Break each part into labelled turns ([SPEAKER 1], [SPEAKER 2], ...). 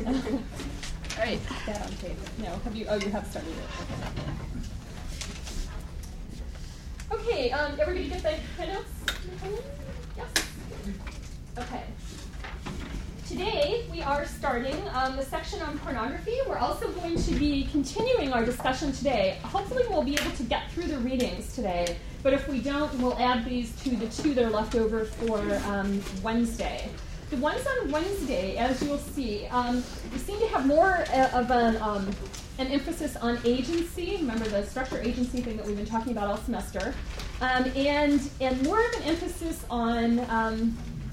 [SPEAKER 1] All right, put that on tape. No, have you? Oh, you have started it. Okay, everybody get the handouts? Yes. Okay. Today we are starting the section on pornography. We're also going to be continuing our discussion today. Hopefully we'll be able to get through the readings today, but if we don't, we'll add these to the two that are left over for Wednesday. The ones on Wednesday, as you'll see, we seem to have more of an emphasis on agency. Remember the structure agency thing that we've been talking about all semester, and more of an emphasis on. I'm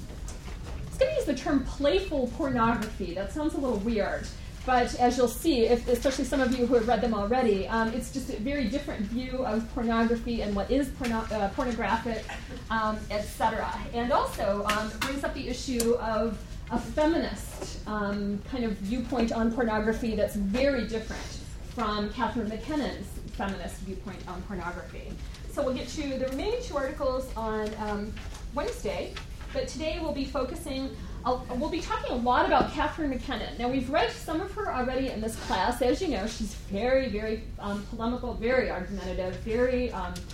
[SPEAKER 1] going to use the term playful pornography. That sounds a little weird, but as you'll see, especially some of you who have read them already, it's just a very different view of pornography and what is pornographic, etc. And also brings up the issue of a feminist kind of viewpoint on pornography that's very different from Catherine McKinnon's feminist viewpoint on pornography. So we'll get to the remaining two articles on Wednesday. But today we'll be we'll be talking a lot about Catherine McKinnon. Now we've read some of her already in this class. As you know, she's very, very polemical, very argumentative, very,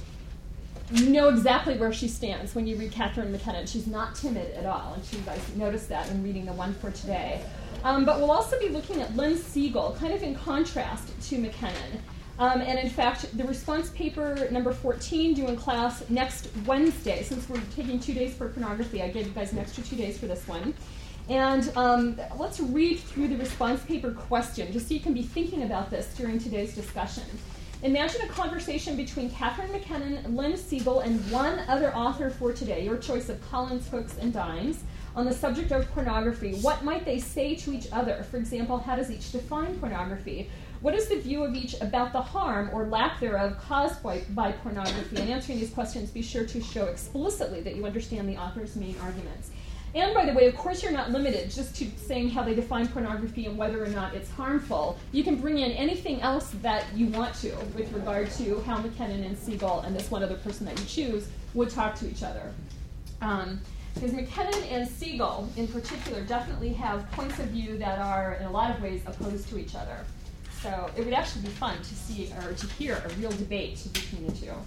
[SPEAKER 1] you know exactly where she stands when you read Catherine McKinnon. She's not timid at all, and you guys noticed that in reading the one for today. But we'll also be looking at Lynn Siegel, kind of in contrast to McKinnon. And in fact, the response paper number 14 due in class next Wednesday. Since we're taking 2 days for pornography, I gave you guys an extra 2 days for this one. And let's read through the response paper question, just so you can be thinking about this during today's discussion. Imagine a conversation between Catherine McKinnon, Lynn Siegel, and one other author for today, your choice of Collins, Hooks, and Dimes, on the subject of pornography. What might they say to each other? For example, how does each define pornography? What is the view of each about the harm or lack thereof caused by pornography? In answering these questions, be sure to show explicitly that you understand the author's main arguments. And by the way, of course, you're not limited just to saying how they define pornography and whether or not it's harmful. You can bring in anything else that you want to with regard to how McKinnon and Siegel and this one other person that you choose would talk to each other. Because McKinnon and Siegel, in particular, definitely have points of view that are, in a lot of ways, opposed to each other. So it would actually be fun to see or to hear a real debate between the two.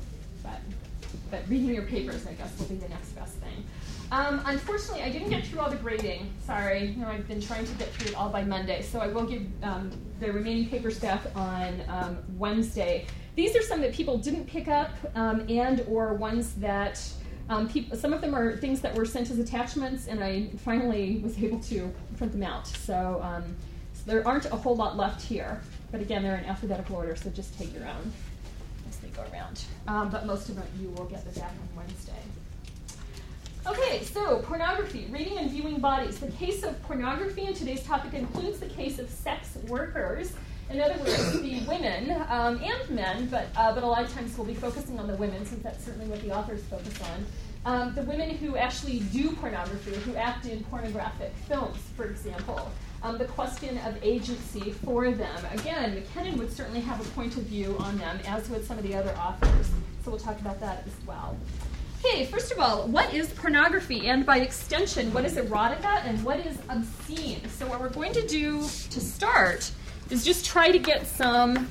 [SPEAKER 1] But reading your papers, I guess, will be the next best thing. Unfortunately, I didn't get through all the grading. Sorry. You know, I've been trying to get through it all by Monday. So I will give the remaining papers back on Wednesday. These are some that people didn't pick up and or ones that some of them are things that were sent as attachments, and I finally was able to print them out. So there aren't a whole lot left here. But again, they're in alphabetical order, so just take your own as they go around. But most of it you will get the back on Wednesday. Okay, so pornography, reading and viewing bodies. The case of pornography in today's topic includes the case of sex workers. In other words, the women and men, but a lot of times we'll be focusing on the women, since that's certainly what the authors focus on. The women who actually do pornography, who act in pornographic films, for example. The question of agency for them. Again, McKinnon would certainly have a point of view on them, as would some of the other authors. So we'll talk about that as well. Okay, first of all, what is pornography? And by extension, what is erotica and what is obscene? So what we're going to do to start is just try to get some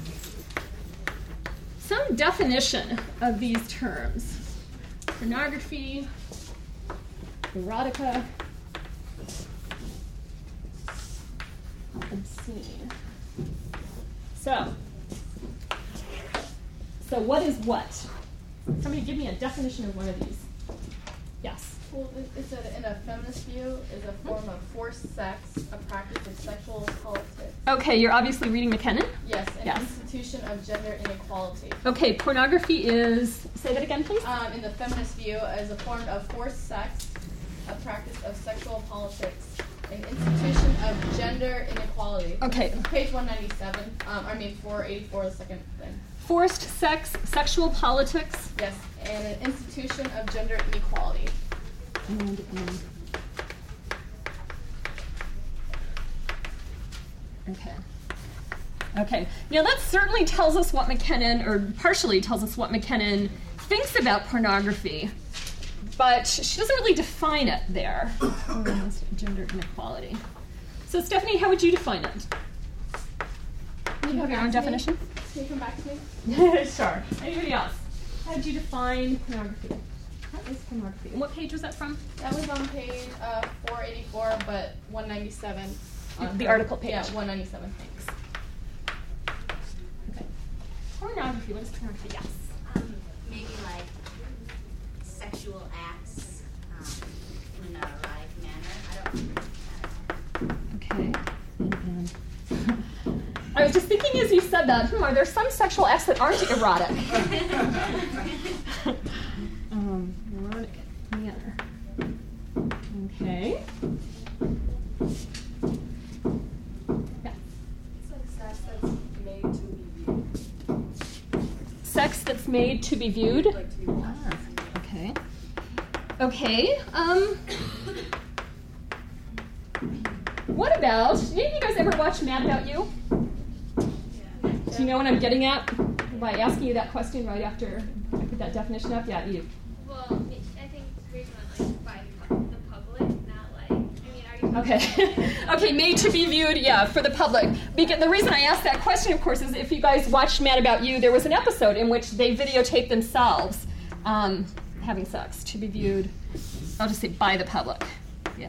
[SPEAKER 1] definition of these terms. Pornography, erotica, obscene. So what is what? Somebody give me a definition of one of these. Yes.
[SPEAKER 2] Well, it said in a feminist view is a form of forced sex, a practice of sexual politics.
[SPEAKER 1] Okay, you're obviously reading McKinnon?
[SPEAKER 2] Yes, an institution of gender inequality.
[SPEAKER 1] Okay, pornography is, say that again, please?
[SPEAKER 2] In the feminist view is a form of forced sex, a practice of sexual politics, an institution of gender inequality.
[SPEAKER 1] Okay.
[SPEAKER 2] Page 197, 484, the second thing.
[SPEAKER 1] Forced sex, sexual politics.
[SPEAKER 2] Yes, and an institution of gender inequality.
[SPEAKER 1] Okay. Now that certainly tells us what McKinnon, or partially tells us what McKinnon thinks about pornography, but she doesn't really define it there. Gender inequality. So Stephanie, how would you define it? You have your own definition?
[SPEAKER 2] Can you come back to me?
[SPEAKER 1] Sure. Anybody else? How would you define pornography? What is pornography? And what page was that from?
[SPEAKER 2] That was on page 484, but 197.
[SPEAKER 1] The article page.
[SPEAKER 2] Yeah, 197.
[SPEAKER 1] Thanks. Okay. Pornography. What is pornography? Yes.
[SPEAKER 3] Maybe like sexual acts in an erotic manner.
[SPEAKER 1] Okay. I was just thinking as you said that, are there some sexual acts that aren't erotic? Erotic manner. Okay. Yeah.
[SPEAKER 4] Sex that's made to be viewed.
[SPEAKER 1] Sex that's made to be viewed.
[SPEAKER 4] Like to be watched.
[SPEAKER 1] Okay. Okay. What about, did any of you guys ever watch Mad About You? Do you know what I'm getting at by asking you that question right after I put that definition up? Yeah, you.
[SPEAKER 5] Well, I think we're going like by the public, not like. I mean, are you?
[SPEAKER 1] Okay. Okay, made to be viewed, yeah, for the public. Because the reason I asked that question, of course, is if you guys watched Mad About You, there was an episode in which they videotaped themselves having sex to be viewed. I'll just say by the public. Yeah.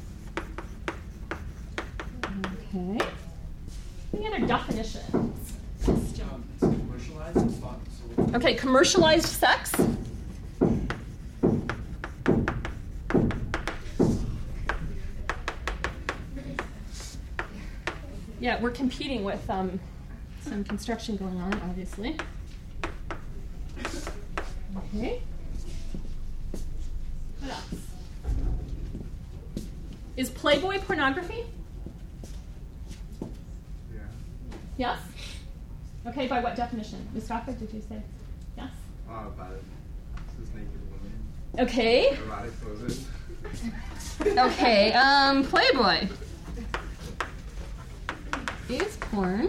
[SPEAKER 1] Okay. Any other definitions?
[SPEAKER 6] It's commercialized. It's not sold.
[SPEAKER 1] Okay, commercialized sex. Yeah, we're competing with some construction going on, obviously. Okay. What else? Is Playboy pornography?
[SPEAKER 6] Yeah.
[SPEAKER 1] Yes? Okay, by what definition? Ms. Stockford, did you say yes?
[SPEAKER 6] By this naked woman.
[SPEAKER 1] Okay.
[SPEAKER 6] Erotic poses.
[SPEAKER 1] Okay, Playboy. Is porn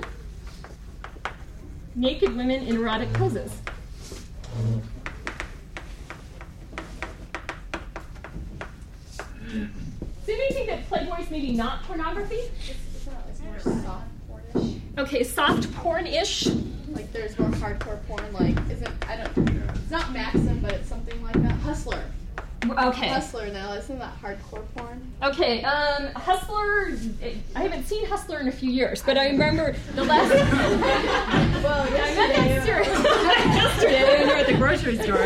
[SPEAKER 1] naked women in erotic poses? So do you think that Playboy's maybe not pornography?
[SPEAKER 2] It's not like more soft pornish.
[SPEAKER 1] Okay, soft porn-ish.
[SPEAKER 2] Like there's more hardcore porn. Like it's not Maxim, but it's something like that. Hustler.
[SPEAKER 1] Okay.
[SPEAKER 2] Hustler now, isn't that hardcore porn?
[SPEAKER 1] Okay, Hustler, I haven't seen Hustler in a few years, but I remember the last...
[SPEAKER 2] Well,
[SPEAKER 1] I met yesterday when we were at the grocery store.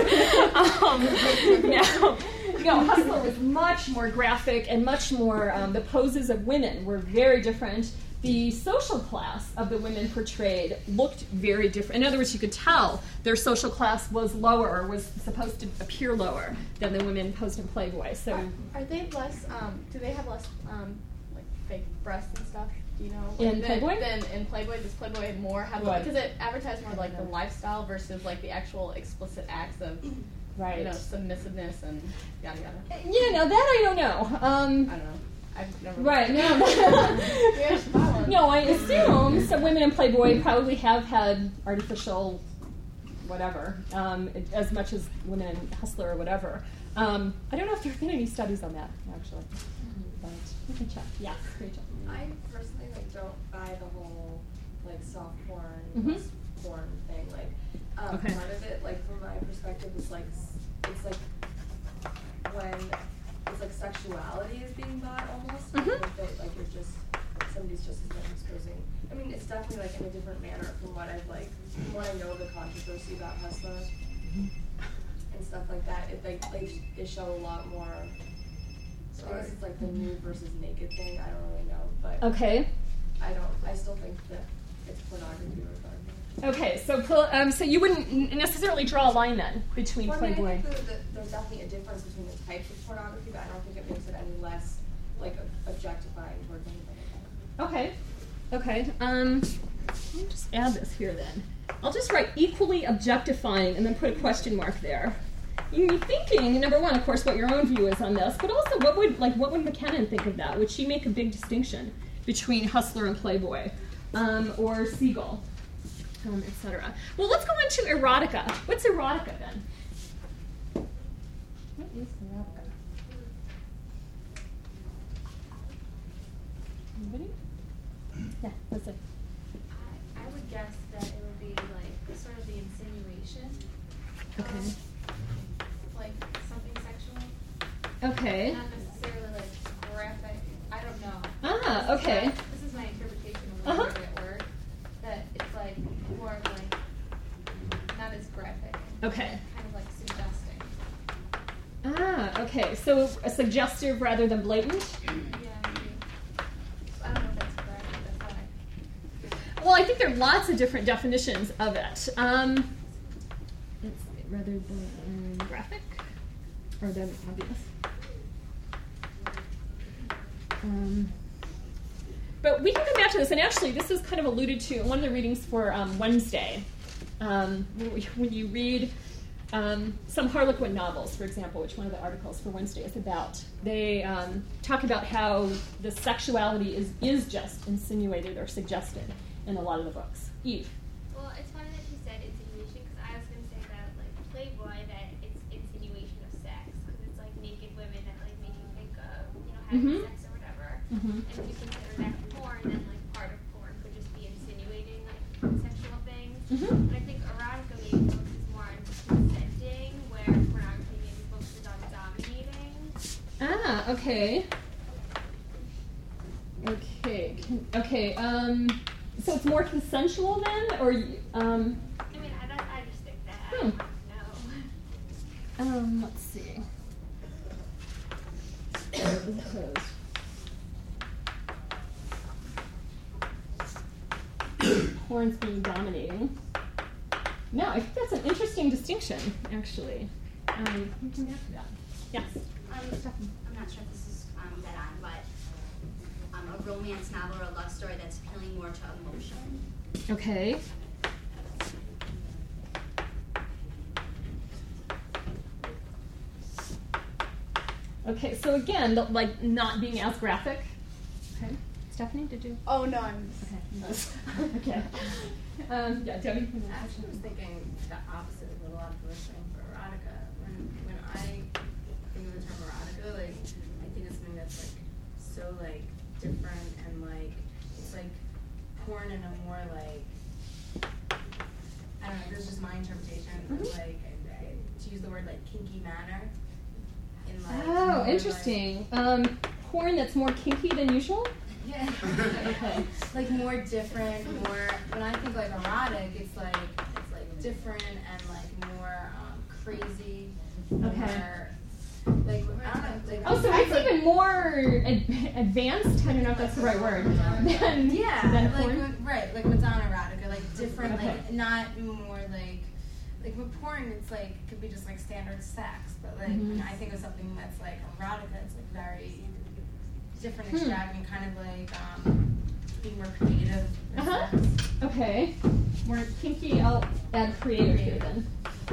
[SPEAKER 1] No, Hustler was much more graphic and much more, the poses of women were very different. The social class of the women portrayed looked very different. In other words, you could tell their social class was lower, or was supposed to appear lower than the women posed in Playboy. So,
[SPEAKER 2] Are they less, do they have less, like, fake breasts and stuff? Do you know?
[SPEAKER 1] In Playboy?
[SPEAKER 2] Than in Playboy? Does Playboy more have,
[SPEAKER 1] What?
[SPEAKER 2] because it advertised more like the lifestyle versus, like, the actual explicit acts of,
[SPEAKER 1] right.
[SPEAKER 2] you know, submissiveness and yada yada.
[SPEAKER 1] Yeah, now that I don't know.
[SPEAKER 2] I don't know. I've never.
[SPEAKER 1] Right, no.
[SPEAKER 2] Maybe I should buy one.
[SPEAKER 1] No, I assume some women in Playboy probably have had artificial whatever, as much as women in Hustler or whatever. I don't know if there have been any studies on that, actually. But we can check. Yeah, Rachel.
[SPEAKER 4] I personally don't buy the whole soft porn,
[SPEAKER 1] Mhm.
[SPEAKER 4] porn thing.
[SPEAKER 1] Okay.
[SPEAKER 4] Part of it, from my perspective, is when it's sexuality is being bought almost.
[SPEAKER 1] Mhm.
[SPEAKER 4] You're just somebody's just exposing. I mean, it's definitely in a different manner from what I know of the controversy about Hustler and stuff like that. They show a lot more. So I guess it's the nude versus naked thing. I don't really know, but
[SPEAKER 1] Okay.
[SPEAKER 4] I still think that it's pornography regardless.
[SPEAKER 1] Okay, so you wouldn't necessarily draw a line then between
[SPEAKER 4] Well,
[SPEAKER 1] Playboy.
[SPEAKER 4] I think there's definitely a difference between the types of pornography, but I don't think it makes it any less objectifying towards anything like that.
[SPEAKER 1] Okay. Let me just add this here then. I'll just write equally objectifying and then put a question mark there. You're thinking, number one, of course, what your own view is on this, but also what would McKinnon think of that? Would she make a big distinction between Hustler and Playboy, or Siegel, etc.? Well, let's go into erotica. What's erotica then? What is erotica? Anybody? Yeah, that's it.
[SPEAKER 5] I would guess that it would be like sort of the insinuation.
[SPEAKER 1] Okay.
[SPEAKER 5] Like something sexual.
[SPEAKER 1] Okay.
[SPEAKER 5] Not necessarily like graphic. I don't know.
[SPEAKER 1] Ah, okay.
[SPEAKER 5] This is my interpretation of
[SPEAKER 1] Uh-huh.
[SPEAKER 5] that word. That it's like more of like not as graphic.
[SPEAKER 1] Okay.
[SPEAKER 5] Kind of like suggesting.
[SPEAKER 1] Ah, okay. So a suggestive rather than blatant?
[SPEAKER 5] Yeah, maybe. I don't know if that's correct, but that's why.
[SPEAKER 1] Well, I think there are lots of different definitions of it. Let's see, rather than graphic or than obvious. But we can come back to this, and actually, this is kind of alluded to in one of the readings for Wednesday. When you read some Harlequin novels, for example, which one of the articles for Wednesday is about, they talk about how the sexuality is just insinuated or suggested in a lot of the books. Eve.
[SPEAKER 5] Well, it's funny that you said insinuation because I was going to say that like Playboy that it's insinuation of sex because it's like naked women that like make you think of having sex or whatever. And if you consider that porn, then like part of porn could just be insinuating like sexual things. But I think erotica maybe focuses more on consenting, where pornography maybe focuses on dominating.
[SPEAKER 1] Ah, okay. Okay. So it's more consensual then, or
[SPEAKER 5] I mean, I just think that. I don't know.
[SPEAKER 1] let's see. Porn's being dominating. No, I think that's an interesting distinction, actually. We can come back to that. Yes.
[SPEAKER 3] I'm not sure if this is dead on, but a romance novel or a love story that's appealing more to emotion.
[SPEAKER 1] Okay. Okay, so again, like not being as graphic. Okay. Stephanie, did you?
[SPEAKER 2] Oh no, I'm.
[SPEAKER 1] Okay. Okay. Yeah, Debbie.
[SPEAKER 7] I actually was thinking the opposite of what a lot of people are saying for erotica. When I think of the term erotica, like I think it's something that's like so like different and like it's like porn in a more like I don't know. This is just my interpretation. Like to use the word like kinky manner. In like
[SPEAKER 1] Oh,
[SPEAKER 7] more,
[SPEAKER 1] interesting. Porn that's more kinky than usual?
[SPEAKER 7] Yeah.
[SPEAKER 1] Okay.
[SPEAKER 7] Like more different, more. When I think like erotic, it's like different and like more crazy.
[SPEAKER 1] Okay.
[SPEAKER 7] More, like I don't know. Like,
[SPEAKER 1] Oh, so it's even more advanced? I don't know if that's the right word. Than,
[SPEAKER 7] yeah,
[SPEAKER 1] than
[SPEAKER 7] like
[SPEAKER 1] porn?
[SPEAKER 7] right, like Madonna erotica, like different,
[SPEAKER 1] Okay.
[SPEAKER 7] like not more like with porn, it's like could be just like standard sex, but like when I think of something that's like erotica, it's like very different, extravagant, kind of like being more creative. in a sense.
[SPEAKER 1] Okay. More kinky, I'll add creative here then.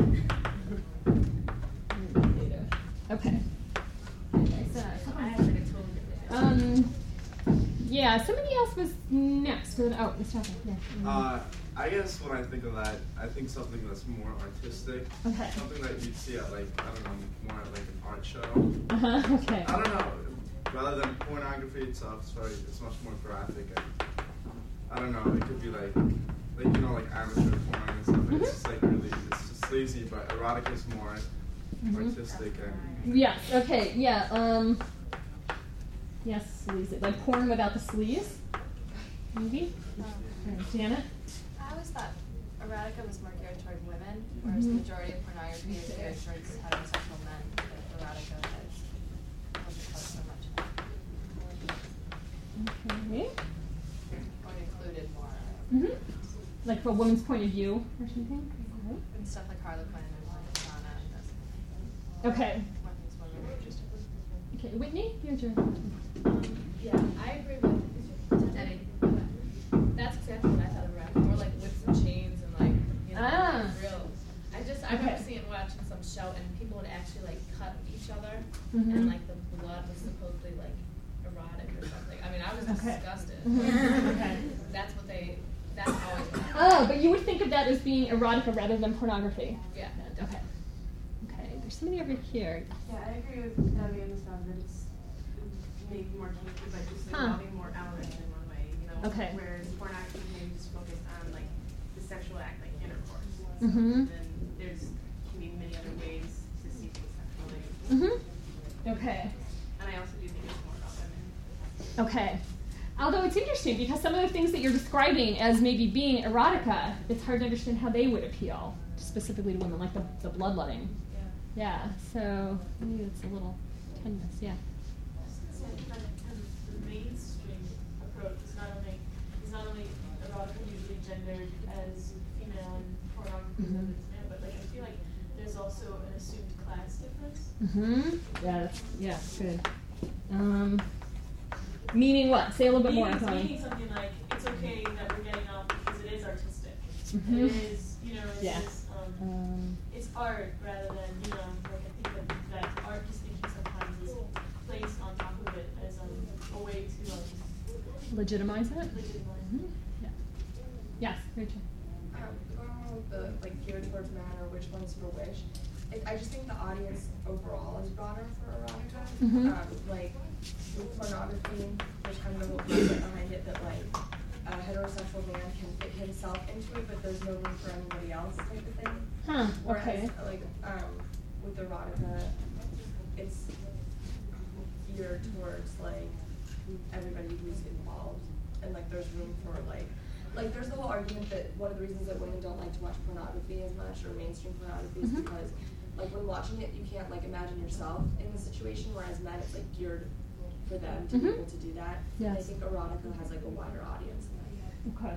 [SPEAKER 1] Creative. Okay.
[SPEAKER 7] So I have like a totally different.
[SPEAKER 1] Yeah, somebody else was next. Oh, Miss Tucker. Yeah.
[SPEAKER 6] I guess when I think of that, I think something that's more artistic.
[SPEAKER 1] Okay.
[SPEAKER 6] Something that you'd see at like, I don't know, more at like an art show.
[SPEAKER 1] Okay.
[SPEAKER 6] I don't know. Rather than pornography itself, it's much more graphic and I don't know, it could be like like amateur porn and stuff. It's just like really, it's just sleazy, but erotica is more artistic and
[SPEAKER 1] Yes. Okay. Yeah. Yes, sleazy. Like porn without the sleaze. Maybe. Janet.
[SPEAKER 2] I always thought erotica was more geared toward women, whereas the majority of pornography is geared towards heterosexual men. But erotica doesn't cover so much.
[SPEAKER 1] Okay.
[SPEAKER 2] Or included more.
[SPEAKER 1] Like from a woman's point of view or something.
[SPEAKER 2] And stuff like Harlequin and like Madonna and those.
[SPEAKER 1] Okay.
[SPEAKER 2] More things women are interested in.
[SPEAKER 1] Okay. Whitney, your turn.
[SPEAKER 8] Yeah, I agree with Debbie. That's exactly what I thought of erotica. More like whips and chains and like, like real. I remember watching some show and people would actually like cut each other and like the blood was supposedly like erotic or something. I mean, I was disgusted.
[SPEAKER 1] Okay.
[SPEAKER 8] That's always what I
[SPEAKER 1] Oh, but you would think of that as being erotica rather than pornography.
[SPEAKER 8] Yeah.
[SPEAKER 1] Okay. Okay. There's somebody over here.
[SPEAKER 9] Yeah, I agree with Debbie on the stuff that it's maybe more kinky, but just involving more elements in one way. though.
[SPEAKER 1] Okay.
[SPEAKER 9] Whereas pornography can just focus on like the sexual act, like intercourse.
[SPEAKER 1] Mhm.
[SPEAKER 9] Then can be many other ways to see things sexually.
[SPEAKER 1] Okay.
[SPEAKER 9] And I also do think it's more about women.
[SPEAKER 1] Okay. Although it's interesting because some of the things that you're describing as maybe being erotica, it's hard to understand how they would appeal specifically to women, like the bloodletting. Yeah. So maybe it's a little tenuous. Yeah.
[SPEAKER 8] So the mainstream approach is not only erotica usually gendered as female and pornography as male, but like I feel like there's also an assumed class difference.
[SPEAKER 1] Yeah. Good. Meaning what? Say a little bit more.
[SPEAKER 8] Meaning something like it's okay that we're getting off because it is artistic.
[SPEAKER 1] Mhm.
[SPEAKER 8] It is,
[SPEAKER 1] Yeah.
[SPEAKER 8] it's art rather than, like I think that art distinction sometimes is placed on top of it as a way to
[SPEAKER 1] Legitimize it.
[SPEAKER 8] legitimize.
[SPEAKER 1] Yeah. Yes, Rachel.
[SPEAKER 4] Going on with the geared towards men or which ones for which, I just think the audience overall is broader for erotica. With pornography, there's kind of a whole concept behind it that a heterosexual man can fit himself into it, but there's no room for anybody else type of thing.
[SPEAKER 1] Huh.
[SPEAKER 4] Whereas
[SPEAKER 1] Okay.
[SPEAKER 4] with erotica, it's geared towards everybody who's involved, and there's room for there's the whole argument that one of the reasons that women don't like to watch pornography as much or mainstream pornography is because when watching it you can't imagine yourself in the situation, whereas men it's geared for them to be able to do that.
[SPEAKER 1] Yes.
[SPEAKER 4] And I think erotica has a wider audience than that.
[SPEAKER 1] Okay.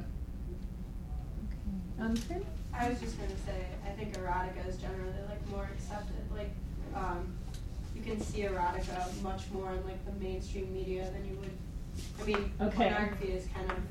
[SPEAKER 1] Kim?
[SPEAKER 10] I was just gonna say, I think erotica is generally more accepted. You can see erotica much more in the mainstream media than you would. Pornography is kind of,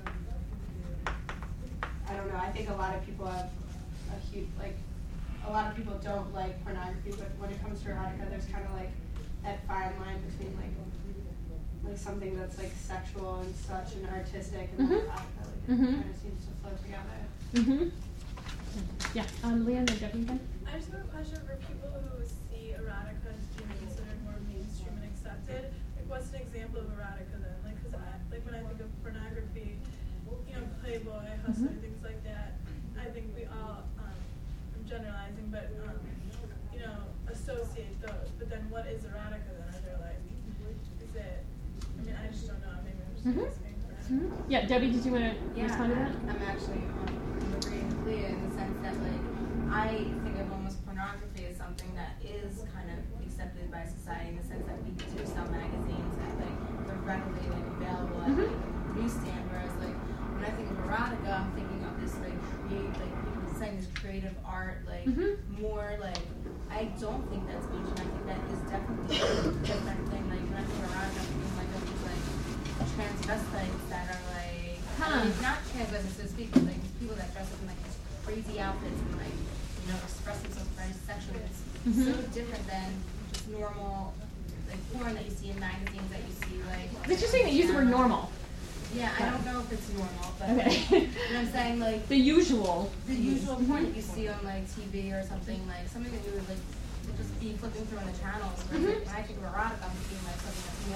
[SPEAKER 10] I don't know. I think a lot of people have a huge a lot of people don't like pornography, but when it comes to erotica, there's kind of that fine line between something that's sexual and such and artistic and erotica. It kind of seems to flow together.
[SPEAKER 1] Yeah. Leanne, or Debbie again?
[SPEAKER 11] I just have a question for people who see erotica as being considered more mainstream and accepted. What's an example of erotica then? Because when I think of pornography, Playboy, Hustler, things like that, I think we all, I'm generalizing, but associate those. But then, what is erotica then? Are there is it? I just don't know. Maybe I'm just asking.
[SPEAKER 1] Yeah, Debbie, did you want to respond to that?
[SPEAKER 7] I'm actually agreeing with Leah in the sense that I think of almost pornography as something that is kind of accepted by society in the sense that we do sell magazines that they're readily available at newsstand, whereas when I think of erotica, I'm thinking of this people saying this creative art, more I don't think that's mainstream. I think that is definitely a different thing. When I think of erotica, I'm thinking of these transvestites that are not transvestites so to speak, but people that dress up in these crazy outfits and express themselves very sexually. It's so different than just normal porn that you see in magazines that you see
[SPEAKER 1] Let's just say they use the word normal.
[SPEAKER 7] Yeah, I don't know if it's normal, but
[SPEAKER 1] okay.
[SPEAKER 7] But I'm saying
[SPEAKER 1] the usual
[SPEAKER 7] porn that you see on TV or something something that you would just be flipping through on the channels. When I think of erotica, I'm thinking something that's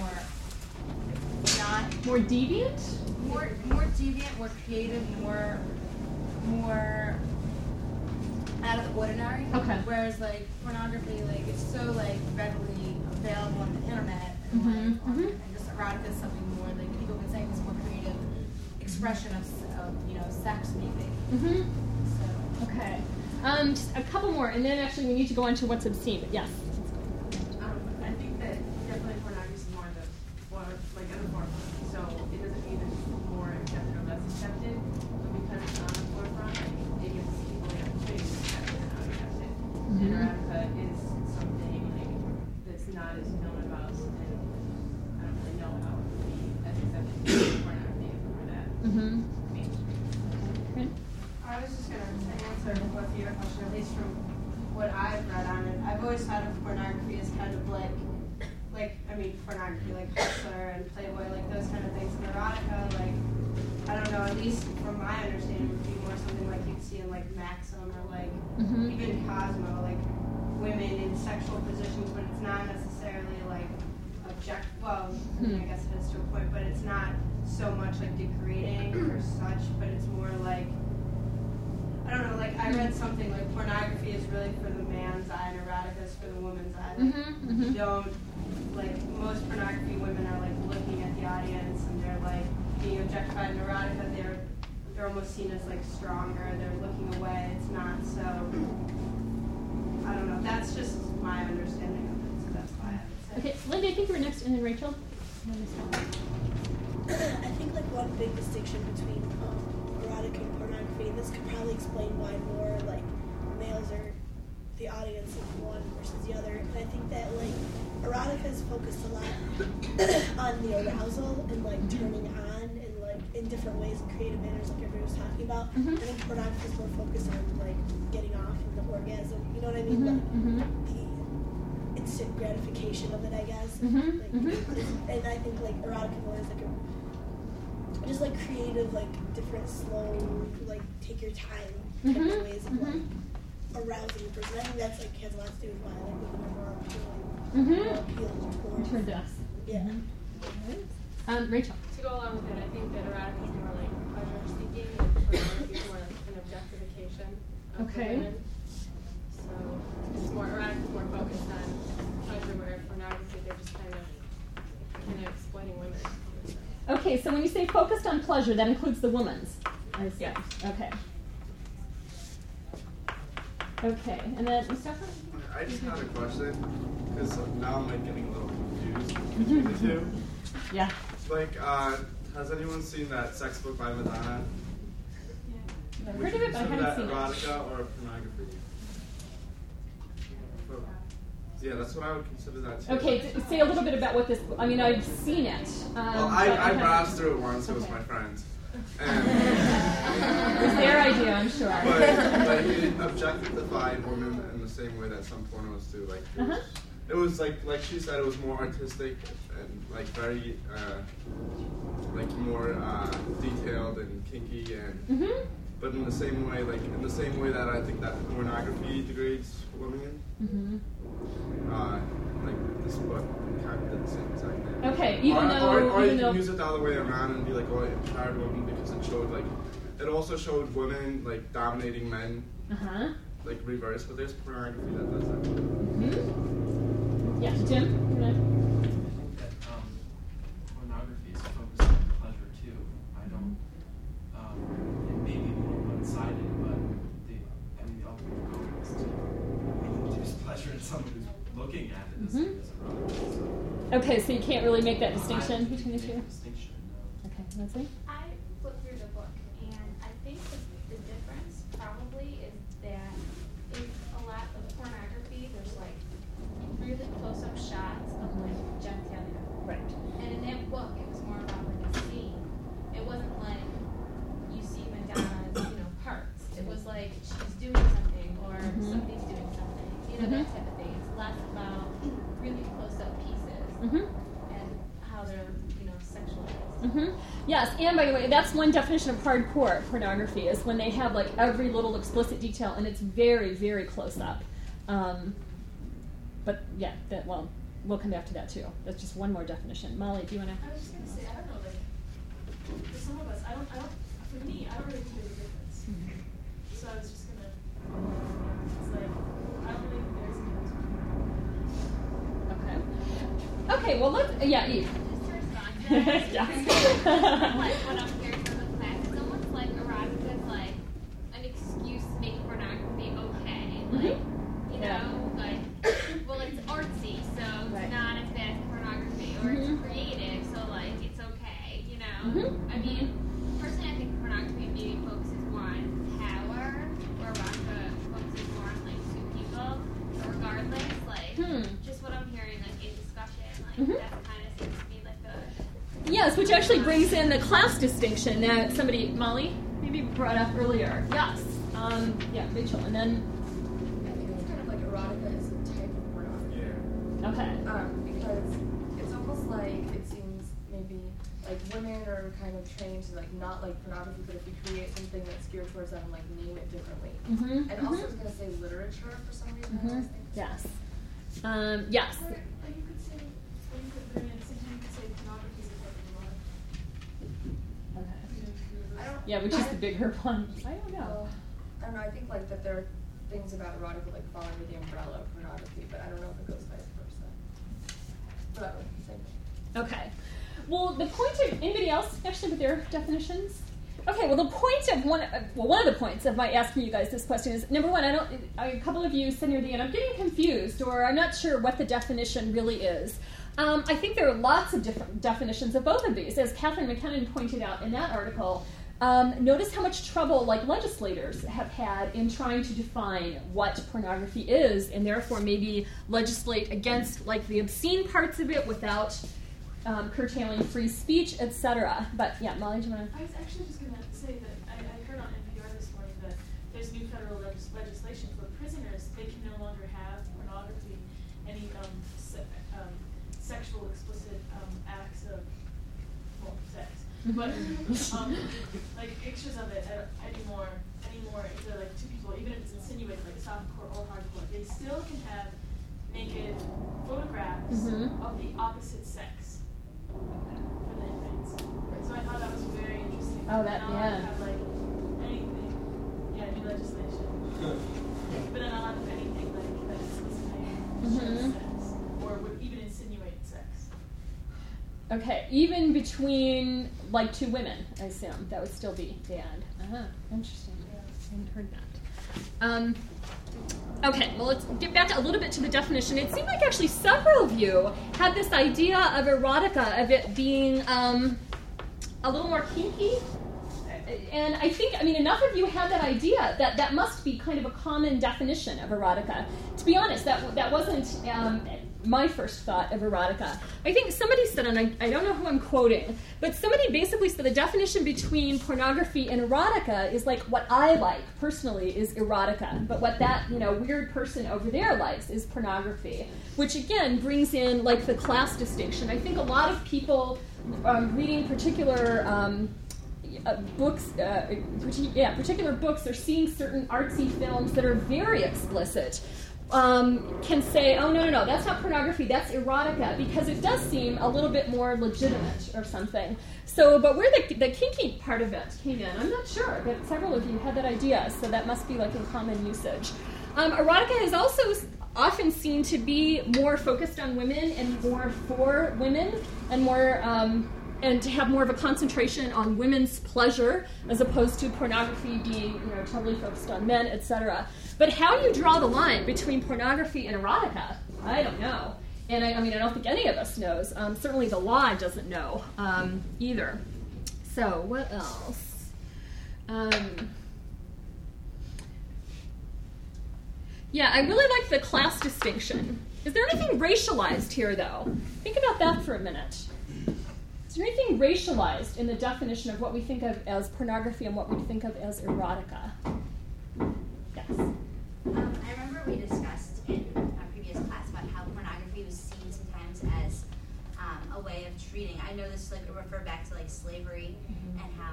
[SPEAKER 7] more
[SPEAKER 1] deviant,
[SPEAKER 7] more deviant, more creative, more out of the ordinary.
[SPEAKER 1] Okay.
[SPEAKER 7] Whereas pornography, it's so readily available on the internet and and just erotica is something more people have been saying it's more creative expression of sex maybe. So.
[SPEAKER 1] Okay. Just a couple more, and then actually we need to go on to what's obscene. But yes.
[SPEAKER 9] I think that definitely pornography is more uniform. So it doesn't mean it's more accepted or less accepted, but because it's on the forefront, it gives people the opportunity to accept it and not accept it. And erotica is something that's not as known about, and I don't really know how it would be as accepted as pornography for that.
[SPEAKER 10] I was just going to answer both of your question, at least from what I've read on it. I've always thought of pornography as kind of pornography, Hustler and Playboy, those kind of things. And erotica, I don't know, at least from my understanding, would be more something you'd see in Maxim or even Cosmo, women in sexual positions, but it's not necessarily a well, I mean, I guess it is to a point, but it's not so much like degrading or such, but it's more like, I don't know, like I read something like pornography is really for the man's eye and erotica is for the woman's eye. Like, you don't, like most pornography women are like looking at the audience and they're like being objectified in erotica, they're almost seen as like stronger, they're looking away, it's not so, I don't know, that's just my understanding of it, so that's why I would say.
[SPEAKER 1] Okay, Linda, I think you were next, and then Rachel.
[SPEAKER 12] I think like one big distinction between erotica and pornography, and this could probably explain why more like males are the audience of one versus the other. And I think that like erotica is focused a lot on the arousal and like turning on and like in different ways and creative manners, like everybody was talking about. And then pornography is more focused on like getting off and the orgasm. You know what I mean? Like the instant gratification of it, I guess. Like, and I think like erotica more is like a just like creative, like different, slow, like take your time type of ways of like arousing a person. I think that's like has a lot to do with why like women are more appealing towards.
[SPEAKER 1] Turned us.
[SPEAKER 12] Yeah.
[SPEAKER 1] Rachel.
[SPEAKER 8] To go along with it, I think that erotica is more like pleasure seeking, and pornography is more like an objectification of the women. So it's more erotica is more focused on pleasure, where pornography they're just kind of exploiting women.
[SPEAKER 1] Okay, so when you say focused on pleasure, that includes the woman's. I see.
[SPEAKER 8] Yeah.
[SPEAKER 1] Okay. Okay, and then Mustafa?
[SPEAKER 6] I just had a question, because now I'm like getting a little confused between the two.
[SPEAKER 1] Yeah.
[SPEAKER 6] Like, has anyone seen that sex book by Madonna?
[SPEAKER 1] Yeah.
[SPEAKER 6] Would
[SPEAKER 1] Heard of
[SPEAKER 6] you
[SPEAKER 1] it, but I
[SPEAKER 6] consider
[SPEAKER 1] haven't
[SPEAKER 6] that
[SPEAKER 1] seen it.
[SPEAKER 6] erotica or pornography? Yeah, that's what I would consider that too.
[SPEAKER 1] Okay, say a little bit about what this. I mean, I've seen it.
[SPEAKER 6] Well, I browsed through it once. It was my friend's. And,
[SPEAKER 1] it was their idea, I'm sure.
[SPEAKER 6] But it objectified women in the same way that some pornos do. Like it was like she said, it was more artistic and like very like more detailed and kinky and. But in the same way, that I think that pornography degrades women. Like this book kind of did the same exact thing.
[SPEAKER 1] Okay,
[SPEAKER 6] or you can use it the other way around and be like, oh, it empowered women because it showed like, it also showed women like dominating men. Like reverse, but there's pornography that does that.
[SPEAKER 1] Yeah, Jim.
[SPEAKER 13] I think that pornography is focused on pleasure too. I don't. It may be more one-sided, but the ultimate goal is to induce pleasure in someone who's looking at it as erotic. So
[SPEAKER 1] Okay, so you can't really make that distinction between the two?
[SPEAKER 13] Distinction, no.
[SPEAKER 1] Okay, Leslie?
[SPEAKER 5] I flipped through the book, and I think the difference probably is that in a lot of pornography, there's like really close-up shots of like genitalia.
[SPEAKER 1] Right.
[SPEAKER 5] And in that book, it was more about like a scene. It wasn't like you see Madonna's, parts. It was like she's doing something or somebody's doing something. That type of thing. It's less about really close-up pieces and how they're, sexualized.
[SPEAKER 1] Yes, and by the way, that's one definition of hardcore pornography is when they have like every little explicit detail and it's very, very close up. But yeah, we'll come back to that too. That's just one more definition. Molly, do you want to?
[SPEAKER 11] I was just gonna say, I don't know, like for some of us, I don't. For me, I don't really think there's a difference. So I was just gonna. It's like I don't really think there's a difference.
[SPEAKER 1] Okay, well let's. Yeah, Eve.
[SPEAKER 5] Just to respond to that, like what I'm hearing from the class, it's almost like erotica is like an excuse to make pornography okay. Like, like, well, it's artsy, so it's not as bad as pornography, or it's creative, so like it's okay, I mean, personally, I think pornography maybe focuses more on power, where erotica focuses more on like two people. So regardless, like just what I'm hearing, like in discussion, like that kind of seems to be like the.
[SPEAKER 1] Yes, which actually brings in the class distinction that somebody, Molly, maybe brought up earlier. Yes. Yeah, Rachel, and then.
[SPEAKER 4] I think it's kind of like erotica is a type of pornography.
[SPEAKER 6] Yeah.
[SPEAKER 1] Okay.
[SPEAKER 4] Because it's almost like it seems maybe like women are kind of trained to like not like pornography, but if you create something that's geared towards them, like name it differently. And also I was gonna say literature for some reason. I was thinking.
[SPEAKER 1] Yes. Yes.
[SPEAKER 11] Or you could say, or you could bring in pornography is a type of
[SPEAKER 1] Okay.
[SPEAKER 4] I don't.
[SPEAKER 1] Yeah, which is the bigger one. I don't know.
[SPEAKER 4] Well, I don't know. I think like that there are things about erotica like fall under the umbrella of pornography, but I don't know if it goes vice versa. Whatever. Same thing.
[SPEAKER 1] Okay. Well, the point of anybody else actually with their definitions? Okay. Well, the point of one of the points of my asking you guys this question is, number one, a couple of you said near the end, I'm getting confused, or I'm not sure what the definition really is. I think there are lots of different definitions of both of these, as Catherine McKinnon pointed out in that article. Notice how much trouble legislators have had in trying to define what pornography is, and therefore maybe legislate against the obscene parts of it without curtailing free speech, etc. But yeah, Molly, do you want to?
[SPEAKER 11] I was actually just going to say that I heard on NPR this morning that there's new federal legislation for prisoners. They can no longer have pornography, any sexual explicit acts of sex, but like pictures of it anymore. Either like two people, even if it's insinuated like softcore or hardcore, they still can have naked photographs of the opposite sex for the inmates. So I thought that was very interesting.
[SPEAKER 1] Oh, that yeah.
[SPEAKER 11] Have like anything, new legislation, but then I'll have anything like that explicitly sex or would even insinuate sex.
[SPEAKER 1] Okay, even between two women, I assume that would still be banned. Interesting. I hadn't heard that. Okay, well, let's get back a little bit to the definition. It seemed like actually several of you had this idea of erotica, of it being a little more kinky. And I think, enough of you had that idea that must be kind of a common definition of erotica. To be honest, that wasn't my first thought of erotica. I think somebody said, and I don't know who I'm quoting, but somebody basically said the definition between pornography and erotica is like what I like personally is erotica, but what that weird person over there likes is pornography, which again brings in the class distinction. I think a lot of people reading particular books, particular books, or seeing certain artsy films that are very explicit, can say, oh, no, that's not pornography, that's erotica, because it does seem a little bit more legitimate or something. So, but where the kinky part of it came in, I'm not sure, but several of you had that idea, so that must be in common usage. Erotica is also often seen to be more focused on women and more for women, and more and to have more of a concentration on women's pleasure as opposed to pornography being totally focused on men, etc. But how do you draw the line between pornography and erotica? I don't know. And I don't think any of us knows. Certainly the law doesn't know either. So what else? Yeah, I really like the class distinction. Is there anything racialized here, though? Think about that for a minute. Is there anything racialized in the definition of what we think of as pornography and what we think of as erotica? Yes.
[SPEAKER 3] I remember we discussed in a previous class about how pornography was seen sometimes as a way of treating. I know this refer back to slavery and how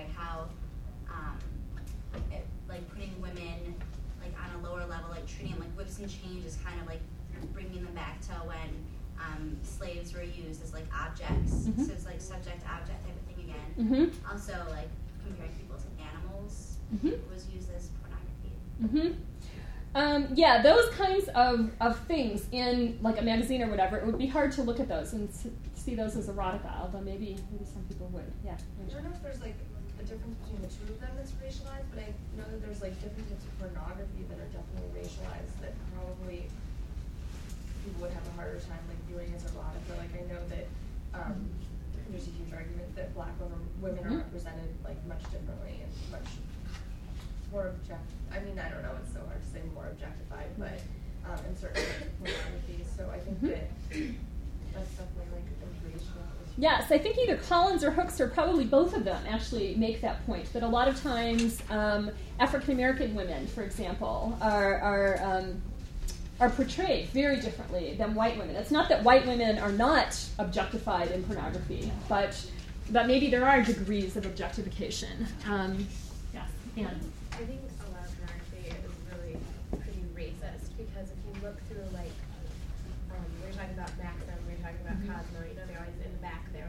[SPEAKER 3] putting women on a lower level, treating them like whips and chains is kind of bringing them back to when slaves were used as objects. So it's subject object type of thing again. Also comparing people to animals was used as pornography.
[SPEAKER 1] Yeah, those kinds of things in a magazine or whatever, it would be hard to look at those and see those as erotica, although maybe some people would. Yeah.
[SPEAKER 4] I don't know if there's a difference between the two of them that's racialized, but I know that there's different types of pornography that are definitely racialized that probably people would have a harder time viewing as erotica. I know that there's a huge argument that black women are represented much differently and much more I don't know, it's so hard to say more objectified, but in certain pornography. So I think that that's definitely inspirational.
[SPEAKER 1] Yes, I think either Collins or Hooks, or probably both of them, actually make that point, that a lot of times African American women, for example, are portrayed very differently than white women. It's not that white women are not objectified in pornography, but maybe there are degrees of objectification. Yes, Anne.
[SPEAKER 8] I think a lot of pornography is really pretty racist, because if you look through we were talking about Maxim, we were talking about Cosmo, they're always in the back there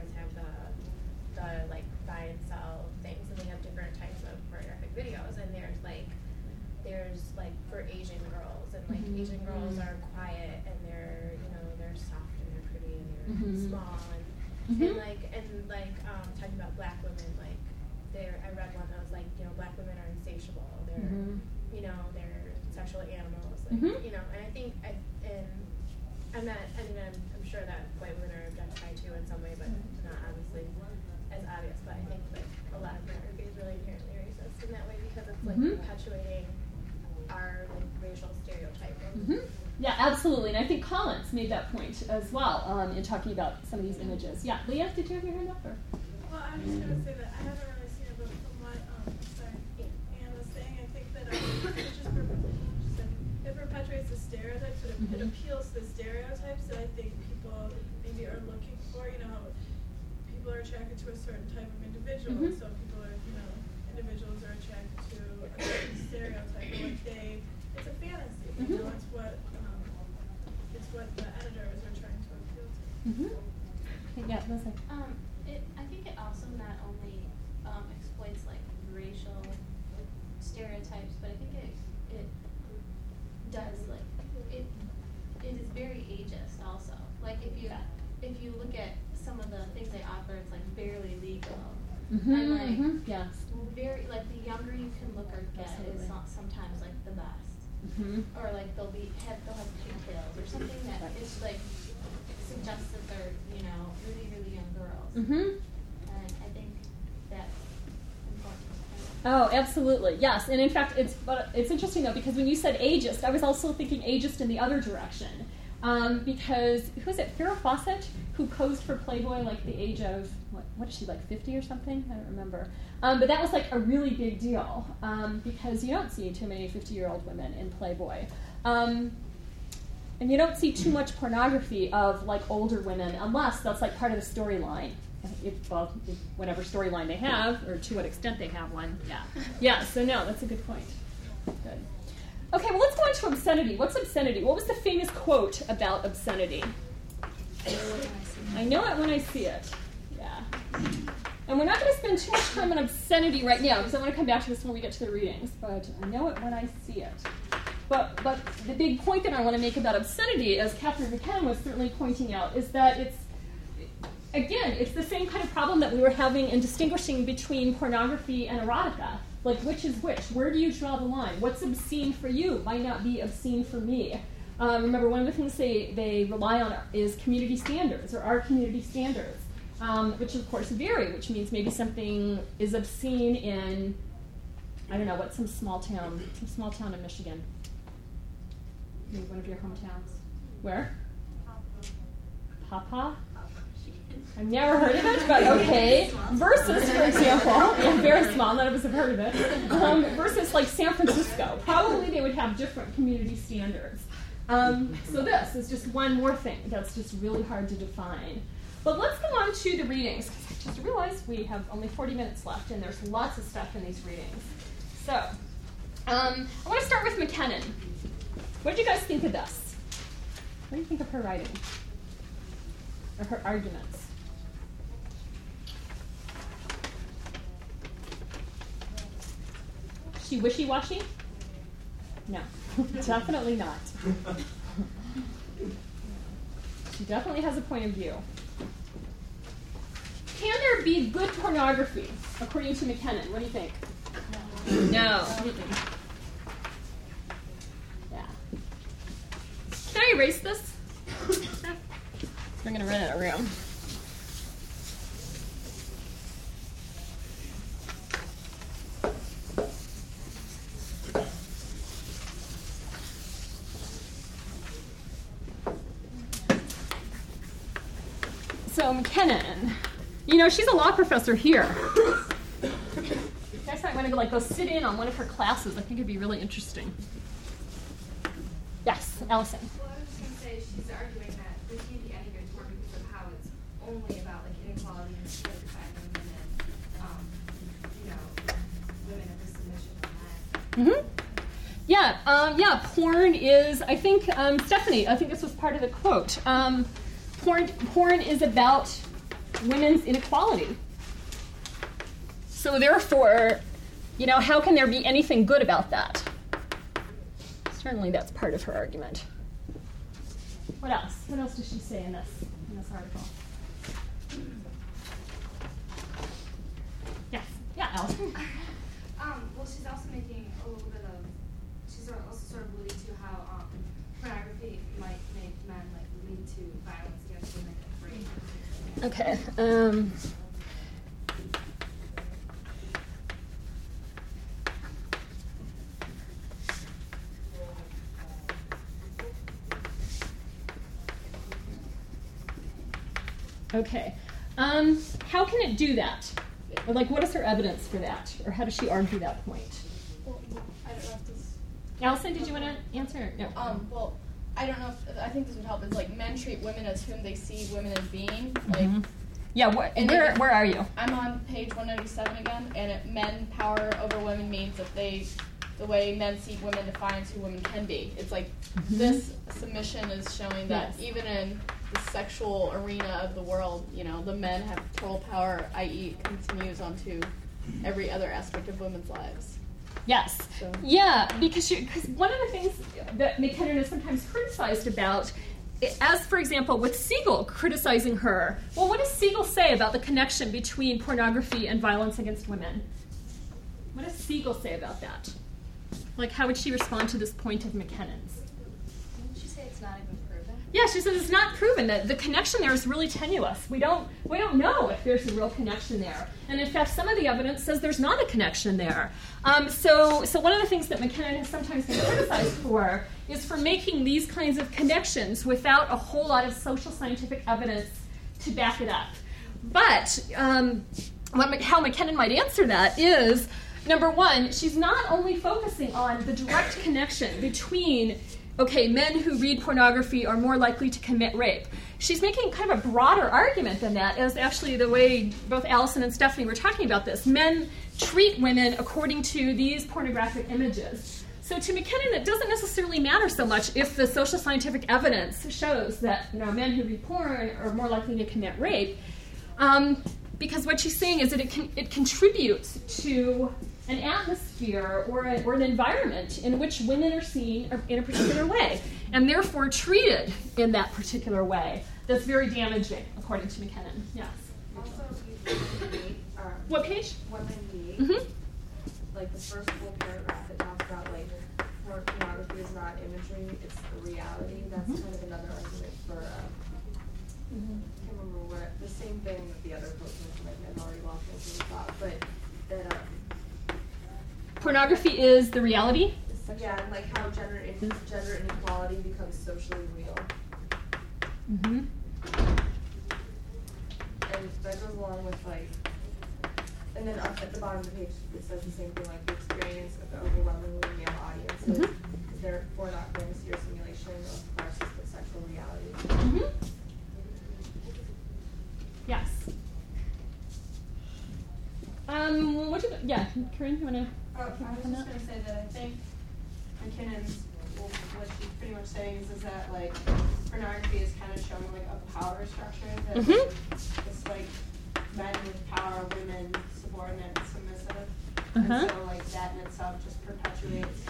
[SPEAKER 5] and talking about black women, like I read one that was like, you know, black women are insatiable. They're you know, they're sexual animals, like you know, and I think I'm sure that white women are objectified too in some way, but not obviously as obvious. But I think like a lot of pornography is really inherently racist in that way because it's like perpetuating our like racial stereotyping.
[SPEAKER 1] Yeah, absolutely. And I think Collins made that point as well in talking about some of these images. Yeah, Leah, did you have your hand up? Or?
[SPEAKER 11] Well, I was just going to say that I haven't really seen it, but from what Anne was saying, I think that it perpetuates the stereotypes, but it appeals to the stereotypes that I think people maybe are looking for. You know, how people are attracted to a certain type of individual, so people are, you know, individuals are attracted to a certain stereotype, but like it's a fantasy. You know, it's what the editors are trying to appeal to.
[SPEAKER 1] Yeah, listen.
[SPEAKER 14] I think it also not only exploits like racial stereotypes, but I think it does like it is very ageist also. Like if you look at some of the things they offer, it's like barely legal. And like very like the younger you can look or get is not sometimes like the best. Or like they'll have pigtails or something that is like suggests that they're, you know, really, really young girls. And I think that's important.
[SPEAKER 1] Oh, absolutely. Yes. And in fact, it's interesting though, because when you said ageist, I was also thinking ageist in the other direction. Because who is it? Farrah Fawcett, who posed for Playboy like the age of what is she, like 50 or something? I don't remember. But that was like a really big deal because you don't see too many 50-year-old women in Playboy. And you don't see too much pornography of like older women unless that's like part of the storyline. Whatever storyline they have, or to what extent they have one. Yeah, so no, that's a good point. Good. Okay, well, let's go on to obscenity. What's obscenity? What was the famous quote about obscenity? I know it when I see it. Yeah. And we're not going to spend too much time on obscenity right now, because I want to come back to this when we get to the readings, but I know it when I see it. But the big point that I want to make about obscenity, as Catherine McKenna was certainly pointing out, is that it's the same kind of problem that we were having in distinguishing between pornography and erotica. Like, which is which? Where do you draw the line? What's obscene for you might not be obscene for me. Remember, one of the things they rely on is community standards, or our community standards, which of course vary, which means maybe something is obscene in, I don't know, what's some small town in Michigan? Maybe one of your hometowns. Where? Papa? I've never heard of it, but okay. Versus, for example, very small, none of us have heard of it, versus like San Francisco. Probably they would have different community standards. So this is just one more thing that's just really hard to define. But let's go on to the readings, because I just realized we have only 40 minutes left, and there's lots of stuff in these readings. So, I want to start with McKinnon. What did you guys think of this? What do you think of her writing? Or her arguments? Is she wishy-washy? No, definitely not. She definitely has a point of view. Can there be good pornography, according to McKinnon? What do you think? No. Yeah. Can I erase this? We're going to run out of room. So McKinnon, she's a law professor here. You guys might want to go sit in on one of her classes. I think it'd be really interesting. Yes, Allison.
[SPEAKER 2] Well, I was going to say she's arguing that there can't be any good porn because of how it's only about inequality and stereotyping and women in the submission of men.
[SPEAKER 1] Yeah, porn is, I think, Stephanie, I think this was part of the quote. Porn is about women's inequality. So therefore, how can there be anything good about that? Certainly that's part of her argument. What else? What else does she say in this article? Michelle.
[SPEAKER 2] Well, she's also making a little bit of, she's also sort of alluding to how pornography might make men like lead to violence against women and rape.
[SPEAKER 1] Okay. Okay. How can it do that? Or like, what is her evidence for that? Or how does she argue that point?
[SPEAKER 15] Well, I don't know if this.
[SPEAKER 1] Allison, did you want to answer? No.
[SPEAKER 15] Well, I don't know if I think this would help. It's like men treat women as whom they see women as being. Like.
[SPEAKER 1] Yeah. Where are you?
[SPEAKER 15] I'm on page 197 again, and men power over women means that the way men see women defines who women can be. It's like this submission is showing that even in the sexual arena of the world, you know, the men have total power, i.e. continues onto every other aspect of women's lives.
[SPEAKER 1] Yes.
[SPEAKER 15] So.
[SPEAKER 1] Yeah, because one of the things that McKinnon is sometimes criticized about, as for example with Siegel criticizing her, well, what does Siegel say about the connection between pornography and violence against women? What does Siegel say about that? Like, how would she respond to this point of McKinnon's?
[SPEAKER 2] Didn't she say it's not even proven?
[SPEAKER 1] Yeah, she says it's not proven. That the connection there is really tenuous. We don't know if there's a real connection there. And in fact, some of the evidence says there's not a connection there. So one of the things that McKinnon has sometimes been criticized for is for making these kinds of connections without a whole lot of social scientific evidence to back it up. But how McKinnon might answer that is, number one, she's not only focusing on the direct connection between, men who read pornography are more likely to commit rape. She's making kind of a broader argument than that, as actually the way both Allison and Stephanie were talking about this. Men treat women according to these pornographic images. So to McKinnon, it doesn't necessarily matter so much if the social scientific evidence shows that men who read porn are more likely to commit rape, because what she's saying is that it contributes to an atmosphere or an environment in which women are seen in a particular way, and therefore treated in that particular way. That's very damaging, according to McKinnon. Yes.
[SPEAKER 4] Also,
[SPEAKER 1] what page?
[SPEAKER 4] 198. Like the first full paragraph that talks about like pornography is not imagery, it's the reality. That's kind of another argument for. I can't remember what the same thing with the other quote I've already lost my train of thought, but that.
[SPEAKER 1] Pornography is the reality?
[SPEAKER 4] Yeah, and like how gender inequality becomes socially real.
[SPEAKER 1] And
[SPEAKER 4] that goes along with like, and then up at the bottom of the page it says the same thing, like the experience of the overwhelmingly male audiences is therefore not fantasy or simulation of narcissistic but sexual reality.
[SPEAKER 1] Yes. Corinne, you want to?
[SPEAKER 10] I was just going to say that I think McKinnon's, what she's pretty much saying is that like pornography is kind of showing like a power structure that it's like men with power, women subordinate and submissive, and so like that in itself just perpetuates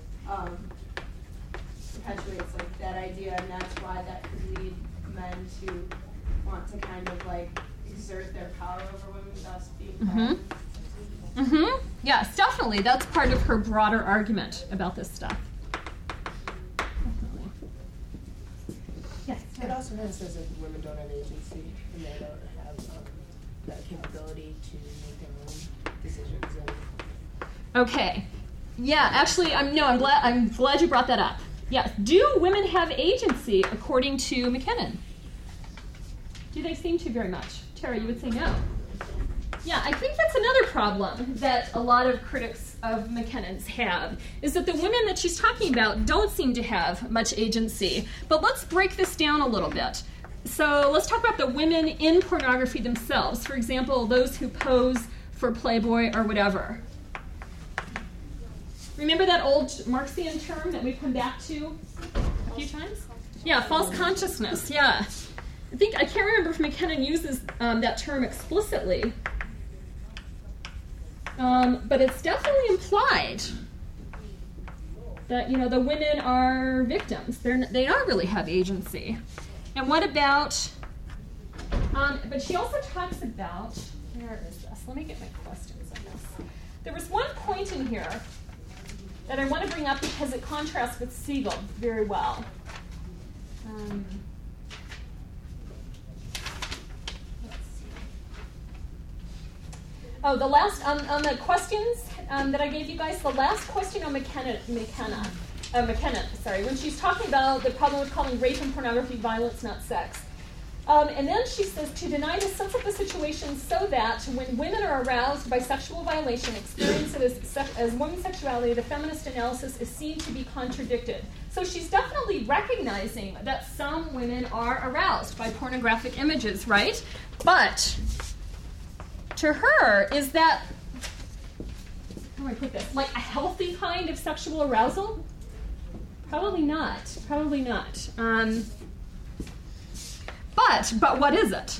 [SPEAKER 10] like that idea, and that's why that could lead men to want to kind of like exert their power over women, thus being power.
[SPEAKER 1] Yes, definitely. That's part of her broader argument about this stuff. Definitely. Yes.
[SPEAKER 16] It also kind of says that women don't have agency and they don't have that capability to make their own decisions.
[SPEAKER 1] Okay. Yeah. Actually, I'm glad you brought that up. Yes. Do women have agency according to McKinnon? Do they seem to very much? Tara, you would say no. Yeah, I think that's another problem that a lot of critics of McKinnon's have, is that the women that she's talking about don't seem to have much agency. But let's break this down a little bit. So let's talk about the women in pornography themselves. For example, those who pose for Playboy or whatever. Remember that old Marxian term that we've come back to a few times? Yeah, false consciousness, yeah. I can't remember if McKinnon uses that term explicitly. But it's definitely implied that, the women are victims. They don't really have agency. And what about But she also talks about, where is this? Let me get my questions on this. There was one point in here that I want to bring up because it contrasts with Siegel very well. Let's see. Oh, the last, on the questions that I gave you guys, the last question on McKenna, when she's talking about the problem with calling rape and pornography violence, not sex. And then she says, to deny the sense of the situation so that when women are aroused by sexual violation, experience it as women's sexuality, the feminist analysis is seen to be contradicted. So she's definitely recognizing that some women are aroused by pornographic images, right? But to her, is that, how do I put this, like a healthy kind of sexual arousal? Probably not. Probably not. But what is it?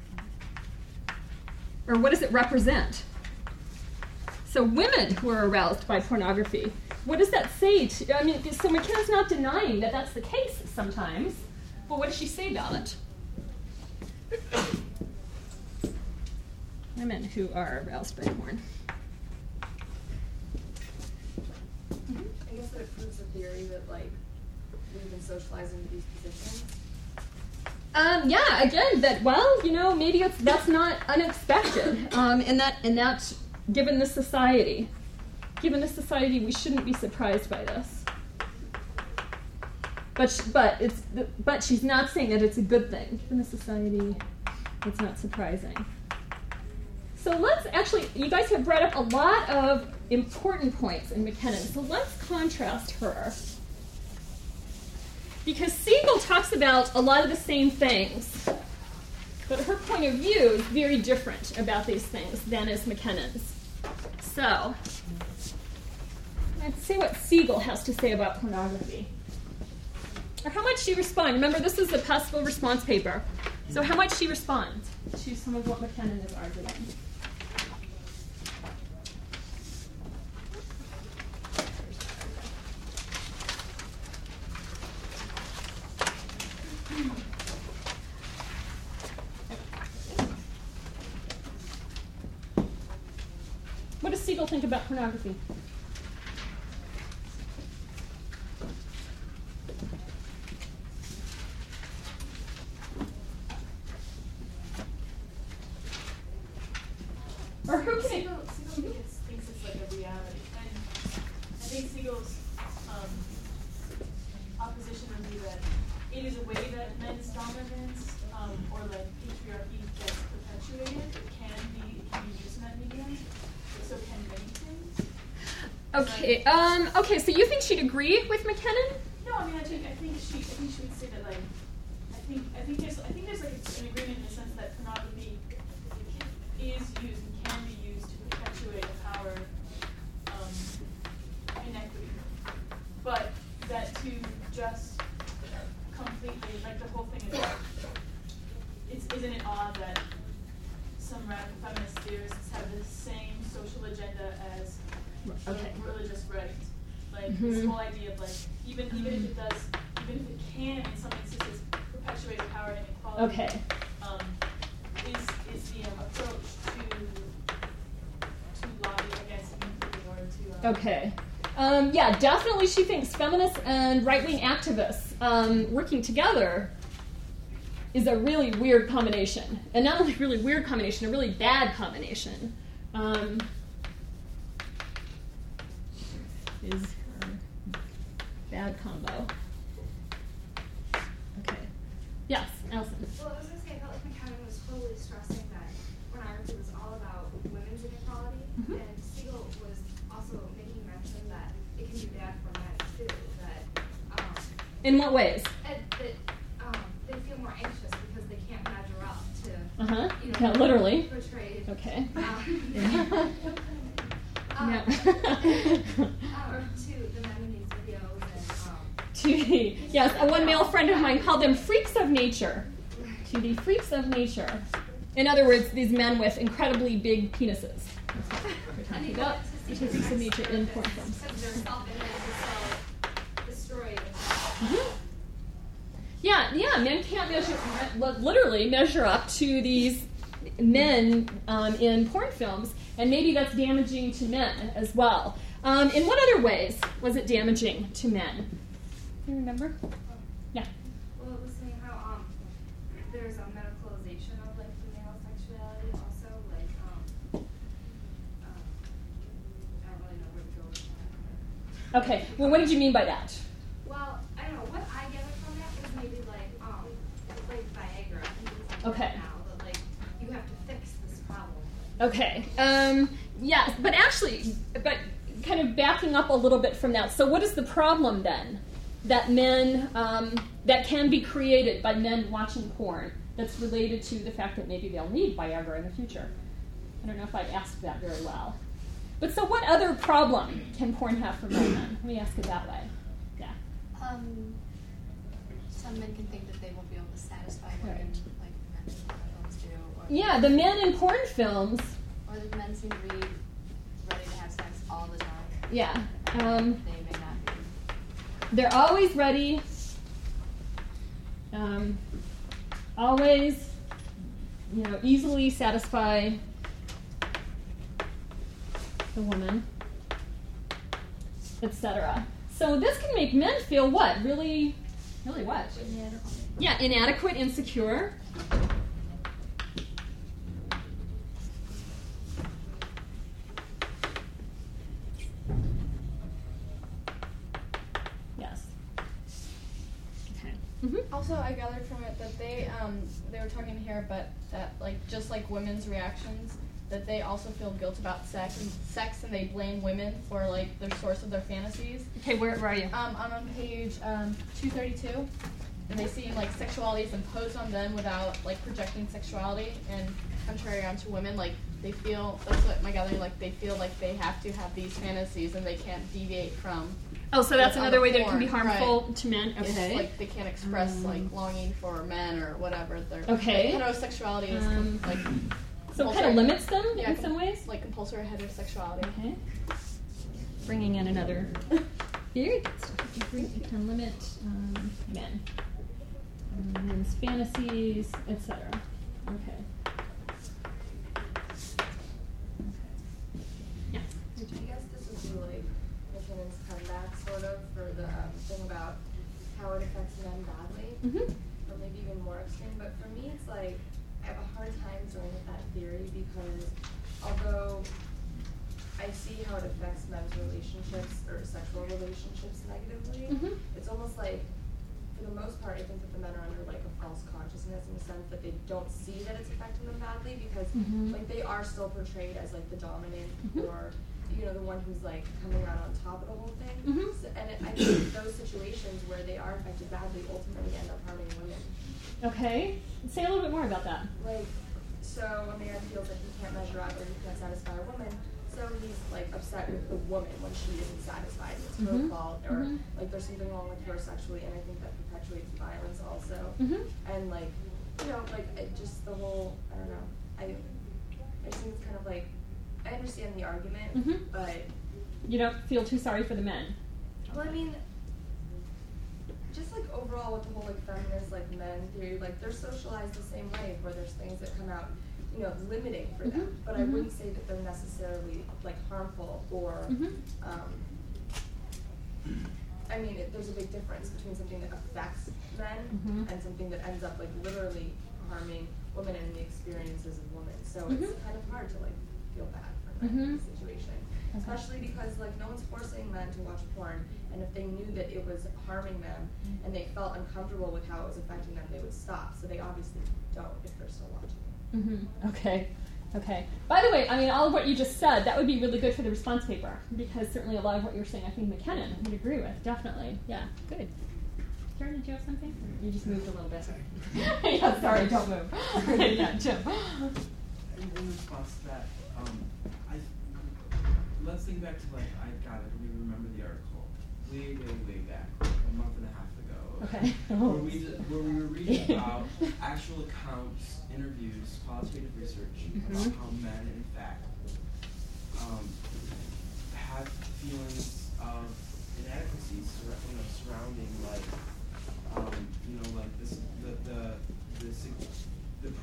[SPEAKER 1] Or what does it represent? So women who are aroused by pornography, what does that say? So McKenna's not denying that that's the case sometimes, but what does she say about it? Women who are aroused by porn.
[SPEAKER 4] I guess that it proves the theory that, like, we've been socialized into these positions.
[SPEAKER 1] Yeah, again, that, well, maybe that's not unexpected. And that, given the society, we shouldn't be surprised by this. But she's not saying that it's a good thing. Given the society, it's not surprising. So let's actually, you guys have brought up a lot of important points in McKenna. So let's contrast her. Because Siegel talks about a lot of the same things, but her point of view is very different about these things than is McKenna's. So, let's see what Siegel has to say about pornography. Or how might she respond? Remember, this is a possible response paper. So how might she respond to some of what McKenna is arguing? What does Siegel think about pornography? Or who can
[SPEAKER 11] Siegel thinks it's like a reality. And I think Siegel's opposition would be that it is a way that men's dominance or like patriarchy gets perpetuated. It can be used in that medium. So can many things.
[SPEAKER 1] Okay. Okay. So you think she'd agree with McKenna?
[SPEAKER 11] No, I mean I think she would say that like I think there's like an agreement in the sense that pornography is used and can be used to perpetuate power inequity, but that to just completely like the whole thing is isn't it odd that some radical feminist theorists have the same social agenda as religious right. Like this whole idea of like even if it can in some instances perpetuate power inequality.
[SPEAKER 1] Okay.
[SPEAKER 11] Is the approach to lobby against equality or to
[SPEAKER 1] Okay. Yeah, definitely she thinks feminists and right-wing activists working together is a really weird combination. And not only really weird combination, a really bad combination. Is her bad combo. Okay. Yes, Allison.
[SPEAKER 2] Well, I was going to say, I felt like McKenna was totally stressing that pornography was all about women's inequality, and Siegel was also making mention that it can be bad for men too. That
[SPEAKER 1] in what ways?
[SPEAKER 2] that they feel more anxious because they can't measure up to
[SPEAKER 1] Yeah, literally.
[SPEAKER 2] portray.
[SPEAKER 1] Okay.
[SPEAKER 2] Or to the men in these videos and
[SPEAKER 1] Yes, one male friend of mine called them freaks of nature. To the freaks of nature. In other words, these men with incredibly big penises. That's what we're talking about. Which are freaks of nature in porn films. Men can't literally measure up to these men in porn films, and maybe that's damaging to men as well. In what other ways was it damaging to men? Do you remember? Yeah.
[SPEAKER 2] Well, it was saying how there's a medicalization of like female sexuality also, like I don't really know where to go with that.
[SPEAKER 1] Okay. Well, what did you mean by that?
[SPEAKER 2] Well, I don't know. What I gathered from that was maybe like Viagra and things like
[SPEAKER 1] Okay.
[SPEAKER 2] that now, that like you have to fix this problem.
[SPEAKER 1] Okay. Yes, but kind of backing up a little bit from that. So what is the problem then that men, that can be created by men watching porn that's related to the fact that maybe they'll need Viagra in the future? I don't know if I asked that very well. But so what other problem can porn have for men then? Let me ask it that way. Yeah.
[SPEAKER 17] Some men can think that they won't be able to satisfy women like men in porn films do. Or
[SPEAKER 1] Yeah, the men in porn films.
[SPEAKER 17] Or the men seem to be ready to have sex all the time.
[SPEAKER 1] Yeah.
[SPEAKER 17] They may not be.
[SPEAKER 1] They're always ready. Always, easily satisfy the woman, etc. So this can make men feel what? Really what? Yeah, inadequate, insecure. Yes. Okay. Mm-hmm.
[SPEAKER 15] Also, I gathered from it that they were talking here, but that just like women's reactions, that they also feel guilt about sex, and they blame women for their source of their fantasies.
[SPEAKER 1] Okay, where are you?
[SPEAKER 15] I'm on page 232, and they see sexuality is imposed on them without projecting sexuality, and contrary onto women, they feel, that's what my gathering, they feel like they have to have these fantasies and they can't deviate from.
[SPEAKER 1] Oh, so that's another way that it can be
[SPEAKER 15] porn,
[SPEAKER 1] harmful
[SPEAKER 15] right.
[SPEAKER 1] to men. Okay.
[SPEAKER 15] It's they can't express longing for men or whatever. Their
[SPEAKER 1] Okay.
[SPEAKER 15] heterosexuality is
[SPEAKER 1] So it kind of limits them in some ways?
[SPEAKER 15] Like compulsory heterosexuality.
[SPEAKER 1] Okay. Bringing in another very good stuff. It can limit men, men's fantasies, etc. Okay. Yeah.
[SPEAKER 4] I guess this would be McKinnon's comeback, sort of, for the thing about how it affects men badly, or maybe even more extreme. But for me, it's I have a hard time going with that theory because although I see how it affects men's relationships or sexual relationships negatively, it's almost for the most part, I think that the men are under a false consciousness in the sense that they don't see that it's affecting them badly because they are still portrayed as the dominant or the one who's coming around on top of the whole thing. So, and I think those situations where they are affected badly ultimately end up harming women.
[SPEAKER 1] Okay. Say a little bit more about that.
[SPEAKER 4] So a man feels that he can't measure up or he can't satisfy a woman, so he's upset with the woman when she isn't satisfied. It's her fault, or there's something wrong with her sexually, and I think that perpetuates violence also. And it just the whole, I don't know. I just think it's kind of I understand the argument, but
[SPEAKER 1] you don't feel too sorry for the men.
[SPEAKER 4] Well, I mean, just overall with the whole feminist men theory, they're socialized the same way, where there's things that come out, limiting for them. But I wouldn't say that they're necessarily harmful or. I mean, there's a big difference between something that affects men and something that ends up literally harming women and the experiences of women. So it's kind of hard to feel bad for men in this situation. Especially because no one's forcing men to watch porn, and if they knew that it was harming them and they felt uncomfortable with how it was affecting them, they would stop. So they obviously don't if they're still watching it.
[SPEAKER 1] Okay. By the way, I mean, all of what you just said, that would be really good for the response paper, because certainly a lot of what you're saying, I think McKinnon would agree with, definitely. Yeah, good. Karen, did you have something? Or you just moved a little bit. Yeah, sorry, don't move. Yeah, Jim.
[SPEAKER 13] In response to that, let's think back to I remember the article way back, a month and a half ago.
[SPEAKER 1] Okay.
[SPEAKER 13] Where we were reading about actual accounts, interviews, qualitative research about how men, in fact, have feelings of inadequacies surrounding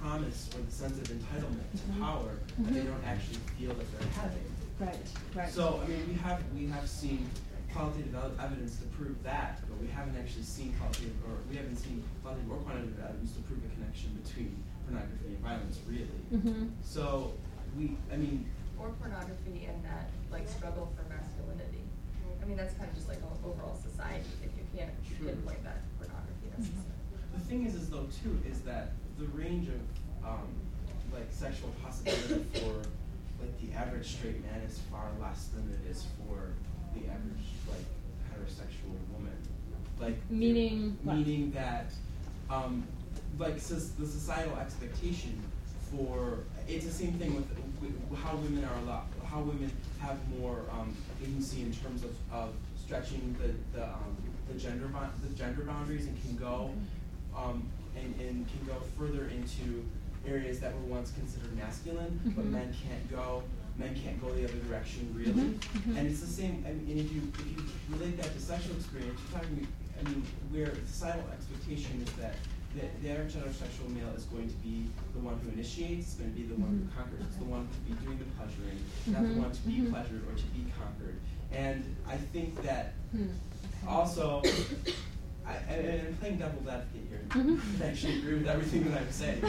[SPEAKER 13] promise or the sense of entitlement to power that they don't actually feel that they're having.
[SPEAKER 1] Right.
[SPEAKER 13] So I mean, we have seen qualitative evidence to prove that, but we haven't actually seen qualitative or quantitative evidence to prove a connection between pornography and violence, really. So
[SPEAKER 4] or pornography and that like struggle for masculinity. I mean, that's kind of just like an overall society. If you can't pinpoint that pornography necessarily.
[SPEAKER 13] The thing is though too, is that the range of like sexual possibility for like the average straight man is far less than it is for the average like heterosexual woman. Like
[SPEAKER 1] meaning
[SPEAKER 13] that like the societal expectation for it's the same thing with how women have more agency in terms of stretching the gender boundaries and can go and can go further into areas that were once considered masculine, but men can't go the other direction really. And it's the same. I mean, if you relate that to sexual experience, you're talking. I mean, where the societal expectation is that the average heterosexual male is going to be the one who initiates, it's going to be the one who conquers, it's the one who will be doing the pleasuring, not the one to be pleasured or to be conquered. And I think that also, and I'm playing devil's advocate here, I actually agree with everything that I'm saying.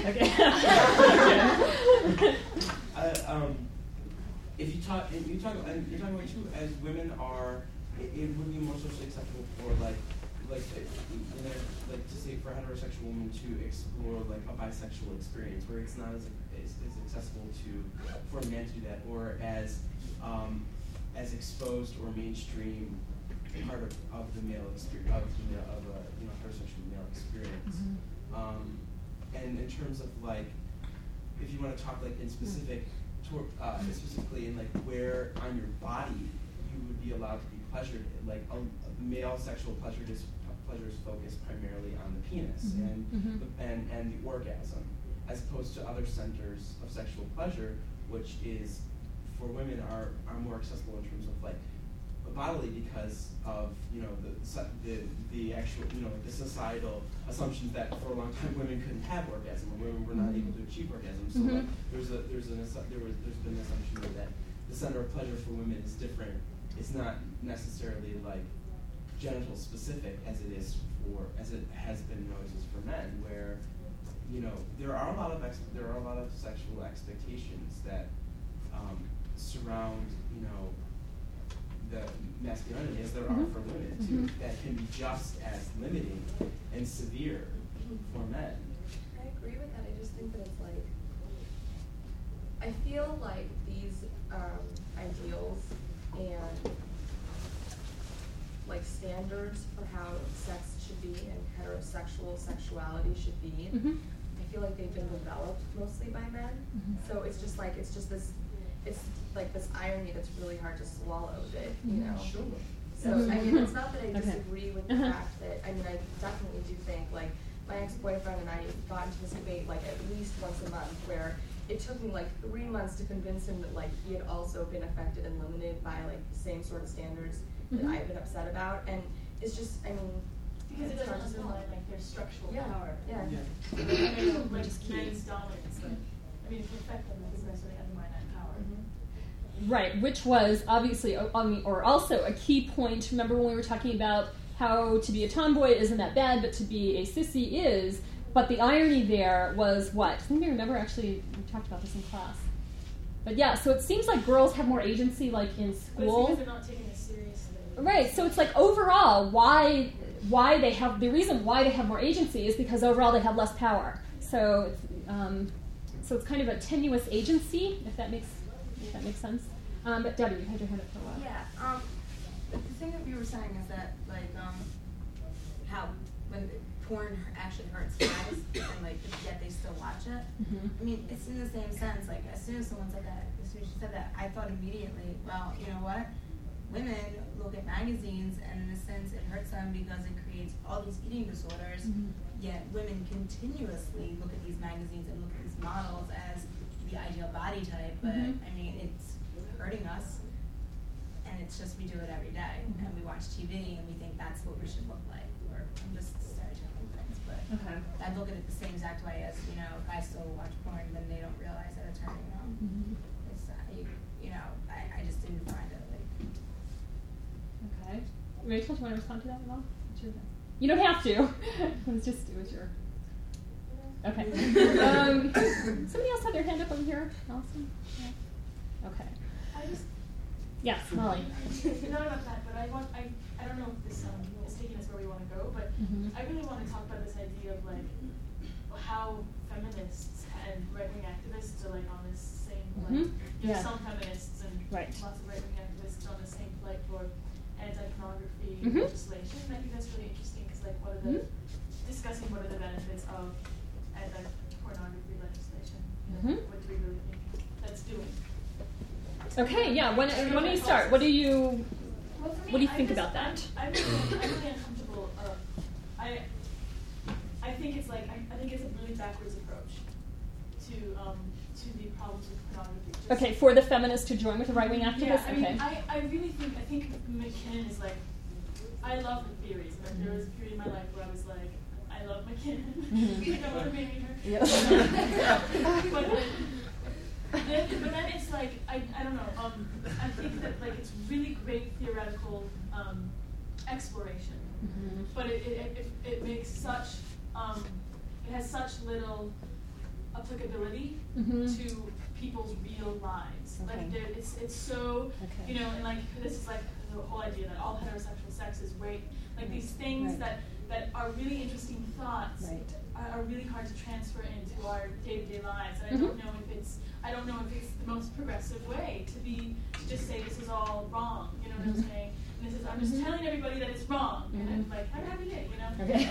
[SPEAKER 13] If you talk, and you're talking about too, as women are, it would be more socially acceptable for like to say for a heterosexual woman to explore like a bisexual experience where it's not as accessible for a man to do that, or as exposed or mainstream part of the male experience of a heterosexual male experience. And in terms of like, if you want to talk like in specifically in like where on your body you would be allowed to be pleasured, like a male sexual pleasure is focused primarily on the penis and the orgasm, as opposed to other centers of sexual pleasure, which is for women are more accessible in terms of like bodily because of the actual the societal assumptions that for a long time women couldn't have orgasm or women were not able to achieve orgasm. So like, there's been an assumption that the center of pleasure for women is different. It's not necessarily like genital specific as it has been noticed for men, where there are a lot of sexual expectations that surround the masculinity as there are for women too, that can be just as limiting and severe for men.
[SPEAKER 4] I agree with that. I just think that it's like, I feel like these ideals and like standards for how sex should be and heterosexual sexuality should be, I feel like they've been developed mostly by men. So it's just this irony that's really hard to swallow that,
[SPEAKER 13] Sure.
[SPEAKER 4] So I mean, it's not that I disagree with the fact that, I mean, I definitely do think, like, my ex-boyfriend and I got into this debate like at least once a month, where it took me like 3 months to convince him that like he had also been affected and limited by like the same sort of standards that I've been upset about. And it's just, I mean,
[SPEAKER 9] because it doesn't imply like there's structural power.
[SPEAKER 4] Yeah.
[SPEAKER 9] I mean, like men's dominance. Like, I mean, if you affect them, it doesn't necessarily undermine that power.
[SPEAKER 1] Right, which was obviously, or also a key point. Remember when we were talking about how to be a tomboy isn't that bad, but to be a sissy is. But the irony there was what? Does anybody remember? Actually, we talked about this in class. But yeah, so it seems like girls have more agency, like in school.
[SPEAKER 9] But it's because they're not taking it seriously.
[SPEAKER 1] Right. So it's like overall, why they have the reason why they have more agency is because overall they have less power. So it's kind of a tenuous agency, if that makes sense. But Debbie, you had your hand up for a while.
[SPEAKER 7] Yeah. The thing that you were saying is that like how when porn actually hurts guys and like yet they still watch it. I mean, it's in the same sense. Like as soon as someone said that, as soon as she said that, I thought immediately, well, you know what? Women look at magazines and in a sense it hurts them because it creates all these eating disorders. Yet women continuously look at these magazines and look at these models as the ideal body type. But I mean, it's hurting us. And it's just we do it every day, and we watch TV, and we think that's what we should look like. Or I'm just stereotyping things,
[SPEAKER 18] but
[SPEAKER 1] Okay.
[SPEAKER 18] I look at it the same exact way as, you know, guys still watch porn, then they don't realize that it's hurting them. It's, you know, I just didn't find it, like.
[SPEAKER 1] Okay. Rachel, do you want to respond to that at all? You don't have to. It was your. Okay. Somebody else had their hand up over here. Allison? Yeah. Okay. Yes, Molly.
[SPEAKER 11] Not about that, but I don't know if this is taking us where we want to go, but I really want to talk about this idea of like how feminists and right-wing activists are like on this same like there's some feminists and lots of right-wing activists on the same flight for anti-pornography legislation. And I think that's really interesting because like discussing what are the benefits of anti-pornography legislation. What do we really think that's doing?
[SPEAKER 1] Okay, yeah. When do you start? What do you think about that?
[SPEAKER 11] I'm really uncomfortable. I think it's like I think it's a really backwards approach to the problems with pornography.
[SPEAKER 1] Okay, for the feminists to join with the right-wing activists.
[SPEAKER 11] Yeah, I really think McKinnon is like. I love her theories. Like, there was a period in my life where I was like, I love McKinnon. Like, I want to marry her.
[SPEAKER 1] Yep.
[SPEAKER 11] But then it's like I don't know. I think that like it's really great theoretical exploration, but it makes such it has such little applicability to people's real lives. Like it's so you know, and like this is like the whole idea that all heterosexual sex is rape. Like these things that are really interesting thoughts are really hard to transfer into our day-to-day lives. And I don't know if it's the most progressive way to just say this is all wrong. You know what I'm saying? And I'm just telling everybody that it's wrong. And I'm like, have a happy day, you know?
[SPEAKER 1] Okay.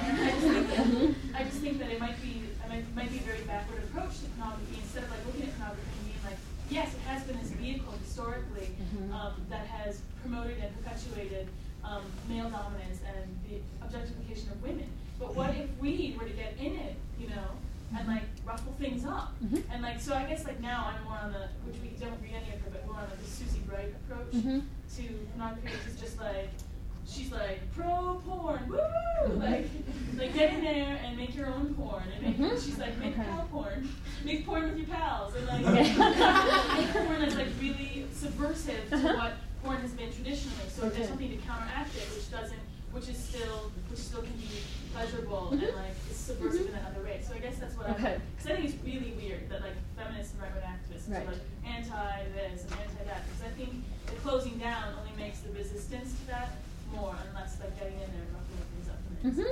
[SPEAKER 11] I just think that it might be a very backward approach to pornography instead of like looking at pornography and being like, yes, it has been this vehicle historically that has promoted and perpetuated male dominance and the objectification of women. But what if we were to get in it, you know, and like ruffle things up? And like, so I guess like now I'm more on the, which we don't read any of her, but more on the Susie Bright approach to pornography, which is just like, she's like pro porn, woo! Like get in there and make your own porn, and make, she's like make pal porn, make porn with your pals, and like make porn that's like really subversive to what porn has been traditionally. So there's something to counteract it, which still can be pleasurable and like is subversive in another way. So I guess that's what because I think it's really weird that like feminists and right-wing activists are like anti this and anti that, because I think the closing down only makes the resistance to that more and less like getting in there and ruffling things up.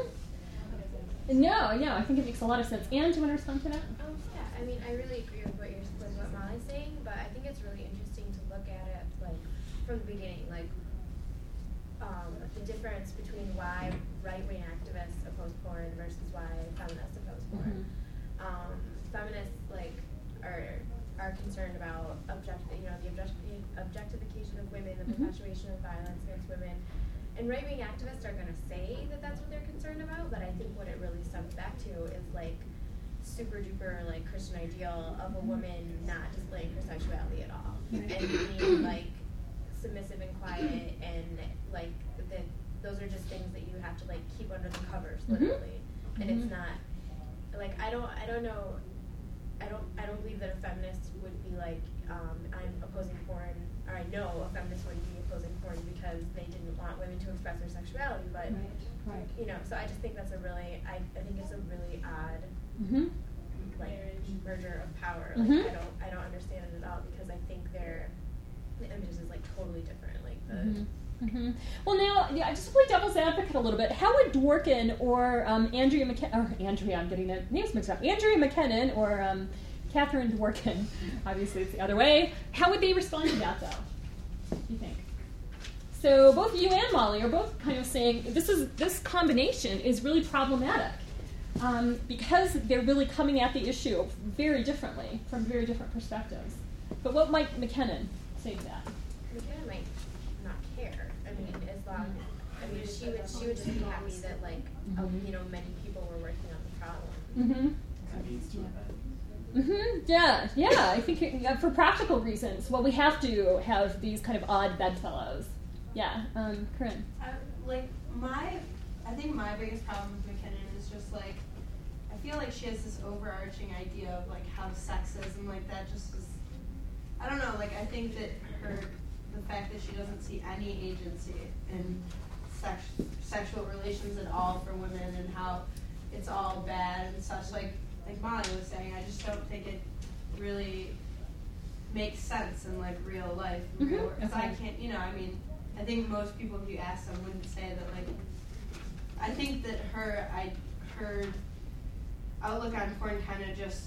[SPEAKER 1] No, I think it makes a lot of sense. Anne, do you want to respond to that?
[SPEAKER 5] Yeah, I mean, I really agree with what Molly's saying, but I think it's really interesting to look at it like from the beginning, like the difference between why right-wing activists oppose porn versus why feminists oppose porn. Feminists like are concerned about the objectification of women, the perpetuation of violence against women. And right-wing activists are going to say that that's what they're concerned about, but I think what it really stems back to is like super duper like Christian ideal of a woman not displaying her sexuality at all and being like submissive and quiet, and like those are just things that you have to like keep under the covers literally. And it's not like I don't believe that a feminist would be like I'm opposing porn, or I know a feminist wouldn't be opposing porn because they didn't want women to express their sexuality, but you know, so I just think that's I think it's a really odd like merger of power. Like I don't understand it at all, because I think the images is like totally different. Like the
[SPEAKER 1] Well, now, just to play devil's advocate a little bit, how would Dworkin or Andrea McKinnon or Catherine Dworkin, obviously it's the other way, how would they respond to that, though, do you think? So both you and Molly are both kind of saying this combination is really problematic because they're really coming at the issue very differently, from very different perspectives. But what might McKinnon say to that?
[SPEAKER 5] McKinnon might not care. I mean, as long as she would just be happy that like you know, many people were working on the problem.
[SPEAKER 1] Yeah. I think for practical reasons, well, we have to have these kind of odd bedfellows. Yeah, Corinne.
[SPEAKER 10] I think my biggest problem with McKinnon is just like I feel like she has this overarching idea of like how sex is, and like that just is, I don't know, like I think that the fact that she doesn't see any agency in sexual relations at all for women, and how it's all bad and such, like Molly was saying, I just don't think it really makes sense in like real life, because I can't, I mean, I think most people, if you ask them, wouldn't say that. Like, I think that her outlook on porn kind of just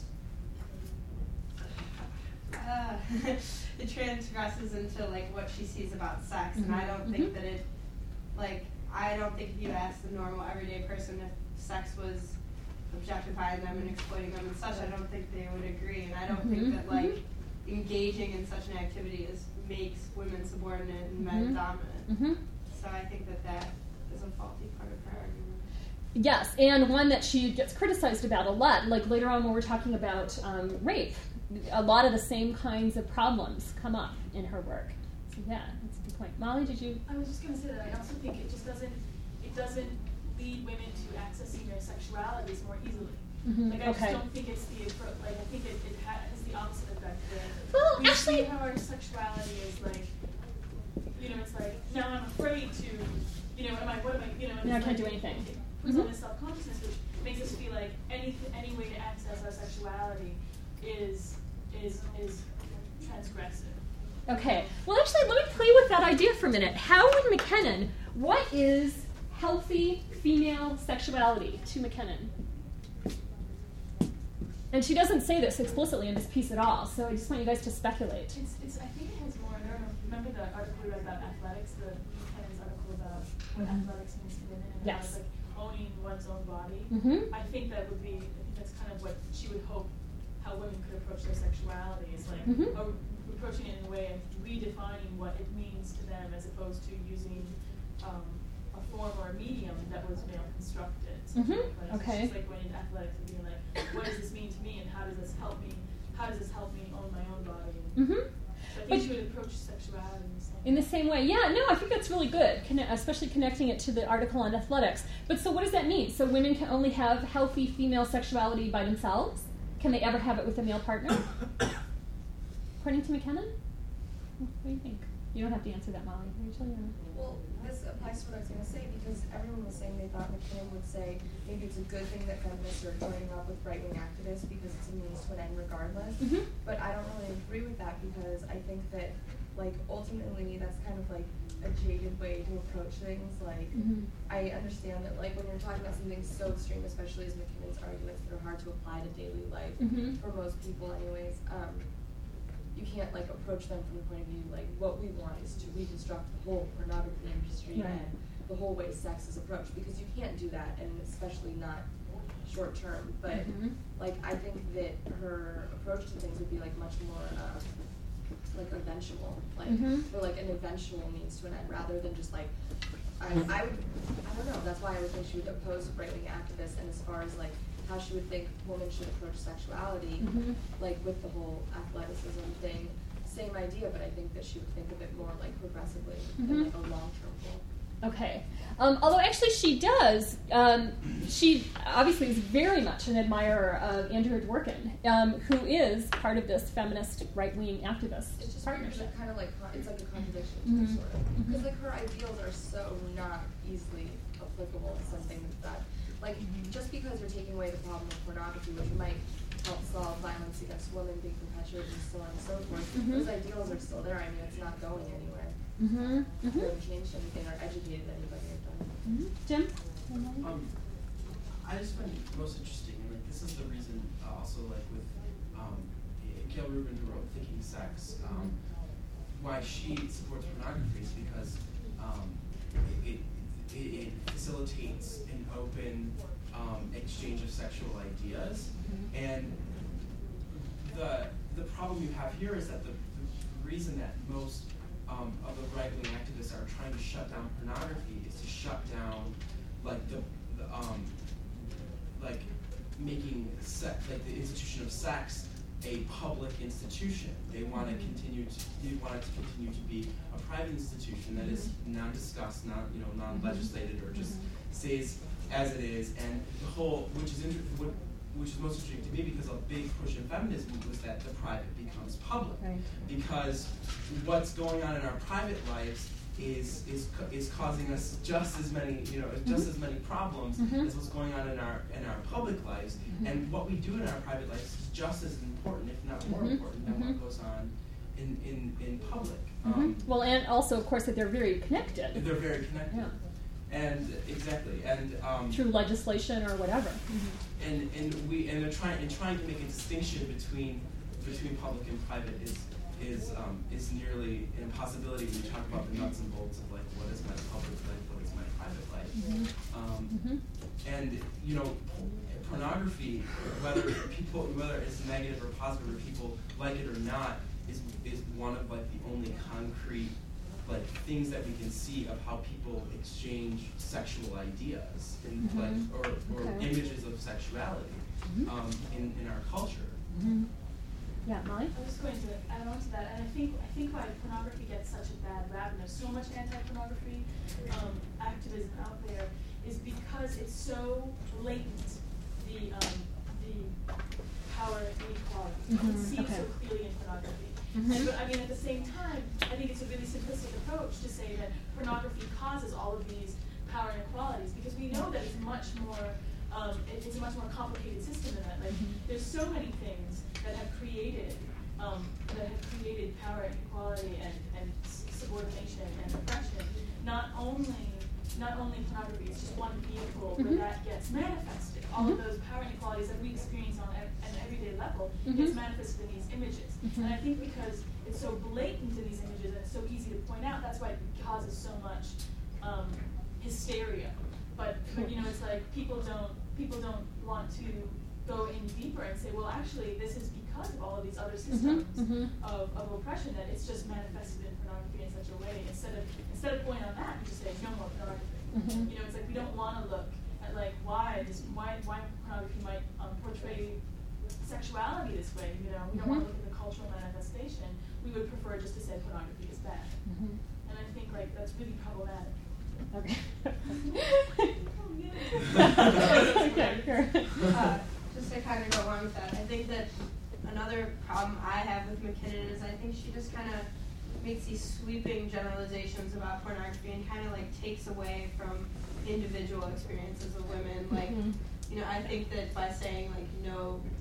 [SPEAKER 10] it transgresses into like what she sees about sex, and I don't think that it, like, I don't think if you ask the normal everyday person if sex was objectifying them and exploiting them and such, I don't think they would agree, and I don't think that like engaging in such an activity makes women subordinate and men dominant. So I think that is a faulty part of her argument.
[SPEAKER 1] Yes, and one that she gets criticized about a lot. Like later on when we're talking about rape, a lot of the same kinds of problems come up in her work. So yeah, that's a good point. Molly, did you?
[SPEAKER 11] I was just going to say that I also think it doesn't lead women to accessing their sexualities more easily. Like I just don't think it's I think it has the opposite effect.
[SPEAKER 1] Well,
[SPEAKER 11] we
[SPEAKER 1] actually,
[SPEAKER 11] see how our sexuality is like, it's like, now I'm afraid to, and
[SPEAKER 1] I can't do anything.
[SPEAKER 11] It puts on this self-consciousness, which makes us feel like any way to access our sexuality is transgressive.
[SPEAKER 1] Okay. Well, actually, let me play with that idea for a minute. Howard McKinnon, what is healthy female sexuality to McKinnon? And she doesn't say this explicitly in this piece at all, so I just want you guys to speculate.
[SPEAKER 11] I think it has more, I don't know, remember the article we read about athletics, the McKinnon's article about what athletics means to women, and how it's like owning one's own body. I think that's kind of what she would hope how women could approach their sexuality, is like approaching it in a way of redefining what it means to them, as opposed to using a form or a medium that was male constructed. So it's just like going into athletics and being like, what does this mean to me, and how does this help me own my own body? So I think she would approach sexuality
[SPEAKER 1] in the same way. Yeah, no, I think that's really good, especially connecting it to the article on athletics. But so what does that mean? So women can only have healthy female sexuality by themselves? Can they ever have it with a male partner? According to McKinnon? What do you think? You don't have to answer that, Molly. Rachel,
[SPEAKER 4] Well, this applies to what I was going to say, because everyone was saying they thought McKinnon would say maybe it's a good thing that feminists are joining up with right-wing activists because it's a means to an end regardless. But I don't really agree with that, because I think that, like, ultimately that's kind of like a jaded way to approach things. Like, I understand that, like, when you're talking about something so extreme, especially as McKinnon's arguments that are hard to apply to daily life for most people anyways, you can't like approach them from the point of view like what we want is to reconstruct the whole pornography industry and the whole way sex is approached, because you can't do that, and especially not short term. But like I think that her approach to things would be like much more like eventual, like or like an eventual means to an end, rather than just like I don't know. That's why I would think she would oppose right-wing activists, and as far as like how she would think women should approach sexuality, like with the whole athleticism thing, same idea, but I think that she would think of it more like progressively than like a long-term goal.
[SPEAKER 1] Okay. Although actually she does, she obviously is very much an admirer of Andrea Dworkin, who is part of this feminist right-wing activist partnership.
[SPEAKER 4] Kind of like, it's like a contradiction, sort of. Because like her ideals are so not easily applicable to something that like, just because you're taking away the problem of pornography, which might help solve violence against women being perpetuated and so on and so forth, those ideals are still there. I mean, it's not going anywhere. They haven't changed anything or educated anybody or done.
[SPEAKER 1] Jim?
[SPEAKER 13] I just find it most interesting, and like this is the reason also like with Gail Rubin, who wrote Thinking Sex, why she supports pornography is because it facilitates an open exchange of sexual ideas, and the problem you have here is that the reason that most of the right-wing activists are trying to shut down pornography is to shut down like like making sex, like the institution of sex, a public institution. They want it to continue to be a private institution that is non-discussed, non-legislated, or just stays as it is. And the whole, which is which is most interesting to me, because a big push in feminism was that the private becomes public. Right. Because what's going on in our private lives is causing us just as many, just as many problems as what's going on in our public lives. And what we do in our private lives is just as important, if not more important, than what goes on in public.
[SPEAKER 1] Well, and also, of course, that they're very connected.
[SPEAKER 13] They're very connected. Yeah. And exactly, and
[SPEAKER 1] through legislation or whatever.
[SPEAKER 13] And they're trying to make a distinction between public and private is nearly an impossibility when you talk about the nuts and bolts of like what is my public life, what is my private life. And pornography, whether it's negative or positive, or people like it or not, is one of like the only concrete like things that we can see of how people exchange sexual ideas and or images of sexuality in our culture.
[SPEAKER 1] Yeah, Molly?
[SPEAKER 19] I was going to add on to that, and I think why pornography gets such a bad rap, and there's so much anti-pornography activism out there, is because it's so blatant, the power inequality. You can see it so clearly in pornography. But I mean, at the same time, I think it's a really simplistic approach to say that pornography causes all of these power inequalities, because we know that it's much more, it's a much more complicated system than that. Like, there's so many things that have created power inequality and subordination and oppression. Not only pornography is just one vehicle where that gets manifested. All of those power inequalities that we experience on an everyday level gets manifested in these images. And I think because it's so blatant in these images and it's so easy to point out, that's why it causes so much hysteria. But it's like people don't want to go in deeper and say, well, actually, this is because of all of these other systems of oppression that it's just manifested in pornography in such a way. Instead of pointing on that, we just say no more pornography. It's like we don't want to look at like why pornography might portray sexuality this way. We don't want to look at the cultural manifestation. We would prefer just to say pornography is bad. And I think like that's really problematic.
[SPEAKER 1] Okay.
[SPEAKER 10] Just to kind of go along with that, I think that another problem I have with McKinnon is I think she just kind of makes these sweeping generalizations about pornography and kind of like takes away from individual experiences of women. Like, I think that by saying like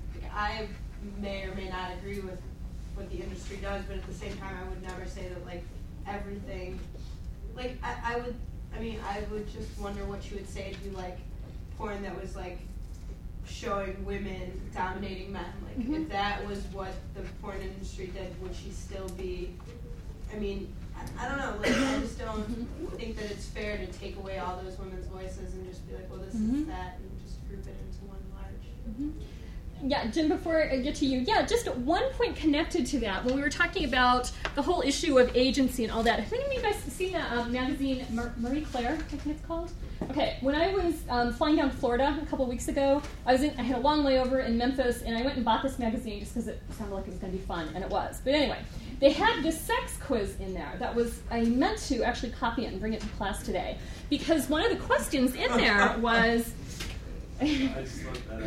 [SPEAKER 10] I may or may not agree with what the industry does, but at the same time I would never say that like everything, like I would just wonder what you would say to like porn that was like showing women dominating men. Like if that was what the porn industry did, would she still be? I mean, I don't know. Like I just don't think that it's fair to take away all those women's voices and just be like, well, this is that, and just group it into one large.
[SPEAKER 1] Yeah, Jim, before I get to you, just one point connected to that. When we were talking about the whole issue of agency and all that, have any of you guys seen that magazine, Marie Claire, I think it's called? Okay, when I was flying down to Florida a couple weeks ago, I had a long layover in Memphis, and I went and bought this magazine just because it sounded like it was going to be fun, and it was. But anyway, they had this sex quiz in there I meant to actually copy it and bring it to class today, because one of the questions in there was...
[SPEAKER 6] I just like that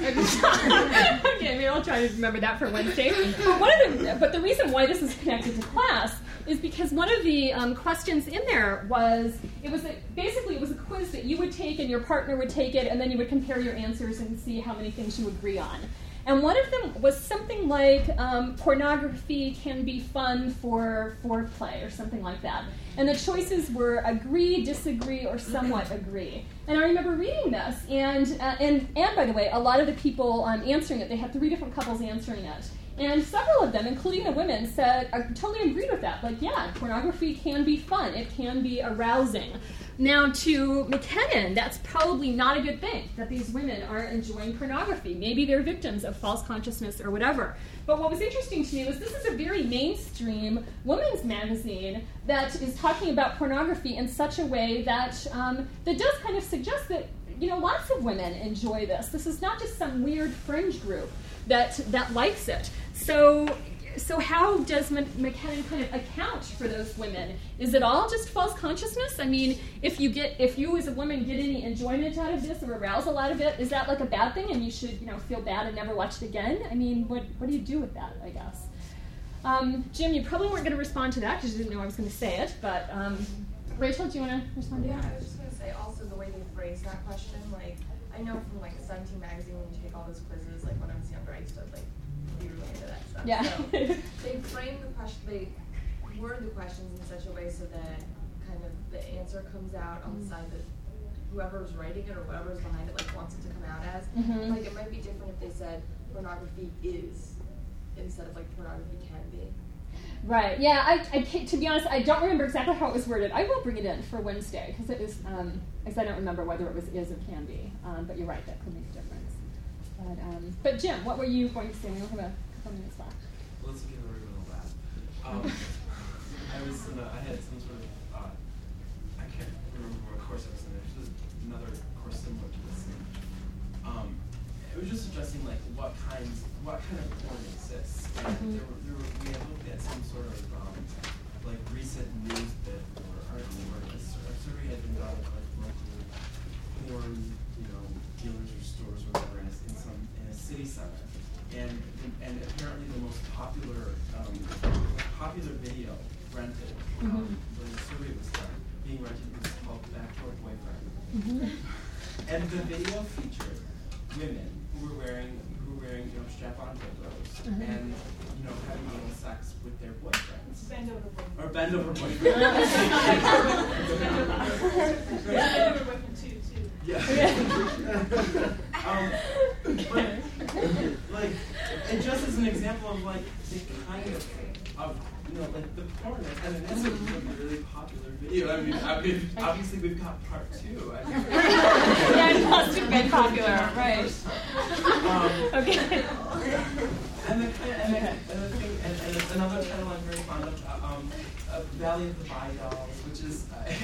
[SPEAKER 6] idea.
[SPEAKER 1] Okay, maybe I'll try to remember that for Wednesday. But the reason why this is connected to class is because one of the questions in there was, it was a quiz that you would take and your partner would take it, and then you would compare your answers and see how many things you agree on. And one of them was something like pornography can be fun for foreplay or something like that. And the choices were agree, disagree, or somewhat agree. And I remember reading this, and by the way, a lot of the people answering it, they had 3 different couples answering it. And several of them, including the women, said, I totally agreed with that. Like, yeah, pornography can be fun. It can be arousing. Now, to McKinnon, that's probably not a good thing, that these women are enjoying pornography. Maybe they're victims of false consciousness or whatever. But what was interesting to me was this is a very mainstream women's magazine that is talking about pornography in such a way that that does kind of suggest that lots of women enjoy this. This is not just some weird fringe group that likes it. So so how does McKinnon kind of account for those women? Is it all just false consciousness? I mean, if you as a woman get any enjoyment out of this or arousal out of it, is that like a bad thing and you should, feel bad and never watch it again? I mean, what do you do with that, I guess? Jim, you probably weren't going to respond to that because you didn't know I was going to say it, but Rachel, do you want to respond to that?
[SPEAKER 4] Yeah, I was just going to say also the way they phrase that question, I know from 17 magazine when you take all those quizzes, when I was younger, I used to be really into that stuff.
[SPEAKER 1] Yeah.
[SPEAKER 4] So they frame the question, they word the questions in such a way so that kind of the answer comes out on the side that whoever's writing it or whoever's behind it wants it to come out as.
[SPEAKER 1] Mm-hmm.
[SPEAKER 4] It might be different if they said pornography is instead of pornography can be.
[SPEAKER 1] Right. Yeah. I to be honest, I don't remember exactly how it was worded. I will bring it in for Wednesday because it was. Because I don't remember whether it was is or can be. But you're right. That could make a difference. But Jim, what were you going to say? We only have a couple minutes left.
[SPEAKER 13] Well, let's give everyone a laugh. I had some sort of. I can't remember what course I was in. It was another course similar to this. It was just suggesting what kind of porn exists. And we had looked at some sort of recent news bit or article where a survey had been done of local porn, dealers or stores or whatever in a city center, and apparently the most popular video rented when the survey was done, being rented was called Backdoor Boyfriend, and the video featured women who were wearing strap-on dildos and having anal sex with their boyfriends.
[SPEAKER 11] Bend over boyfriend.
[SPEAKER 13] Or bend over boyfriend.
[SPEAKER 11] Bend over boyfriend too.
[SPEAKER 13] Yeah. And just as an example of the kind of the porn and it is a really popular video. I mean, obviously we've got part 2.
[SPEAKER 1] Yeah, it must have been popular, right? Okay.
[SPEAKER 13] And it's another title I'm very fond of, Valley of the Bi Dolls, which is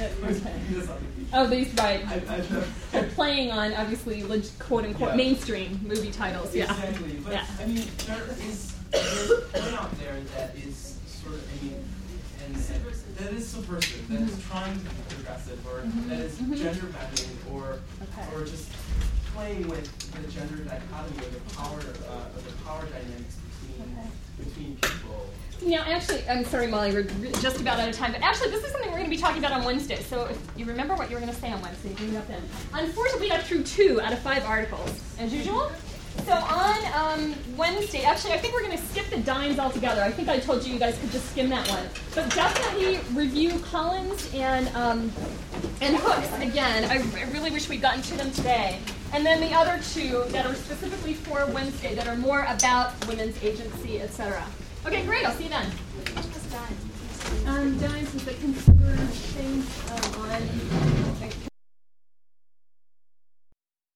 [SPEAKER 1] these right. They're playing on obviously quote unquote mainstream movie titles. Yeah.
[SPEAKER 13] Exactly. But
[SPEAKER 1] yeah.
[SPEAKER 13] I mean, there's porn out there that is sort of that is subversive, that is trying to be progressive, or that is gender bending, or just playing with the gender dichotomy or the power dynamics between people.
[SPEAKER 1] Actually, I'm sorry, Molly, we're just about out of time, but actually this is something we're going to be talking about on Wednesday, so if you remember what you were going to say on Wednesday, bring it up then. Unfortunately, we got through 2 out of 5 articles, as usual. So on Wednesday, actually, I think we're going to skip the Dines altogether. I think I told you guys could just skim that one. But definitely review Collins and Hooks again. I really wish we'd gotten to them today. And then the other 2 that are specifically for Wednesday that are more about women's agency, etc. Okay, great. I'll see you then. Dines was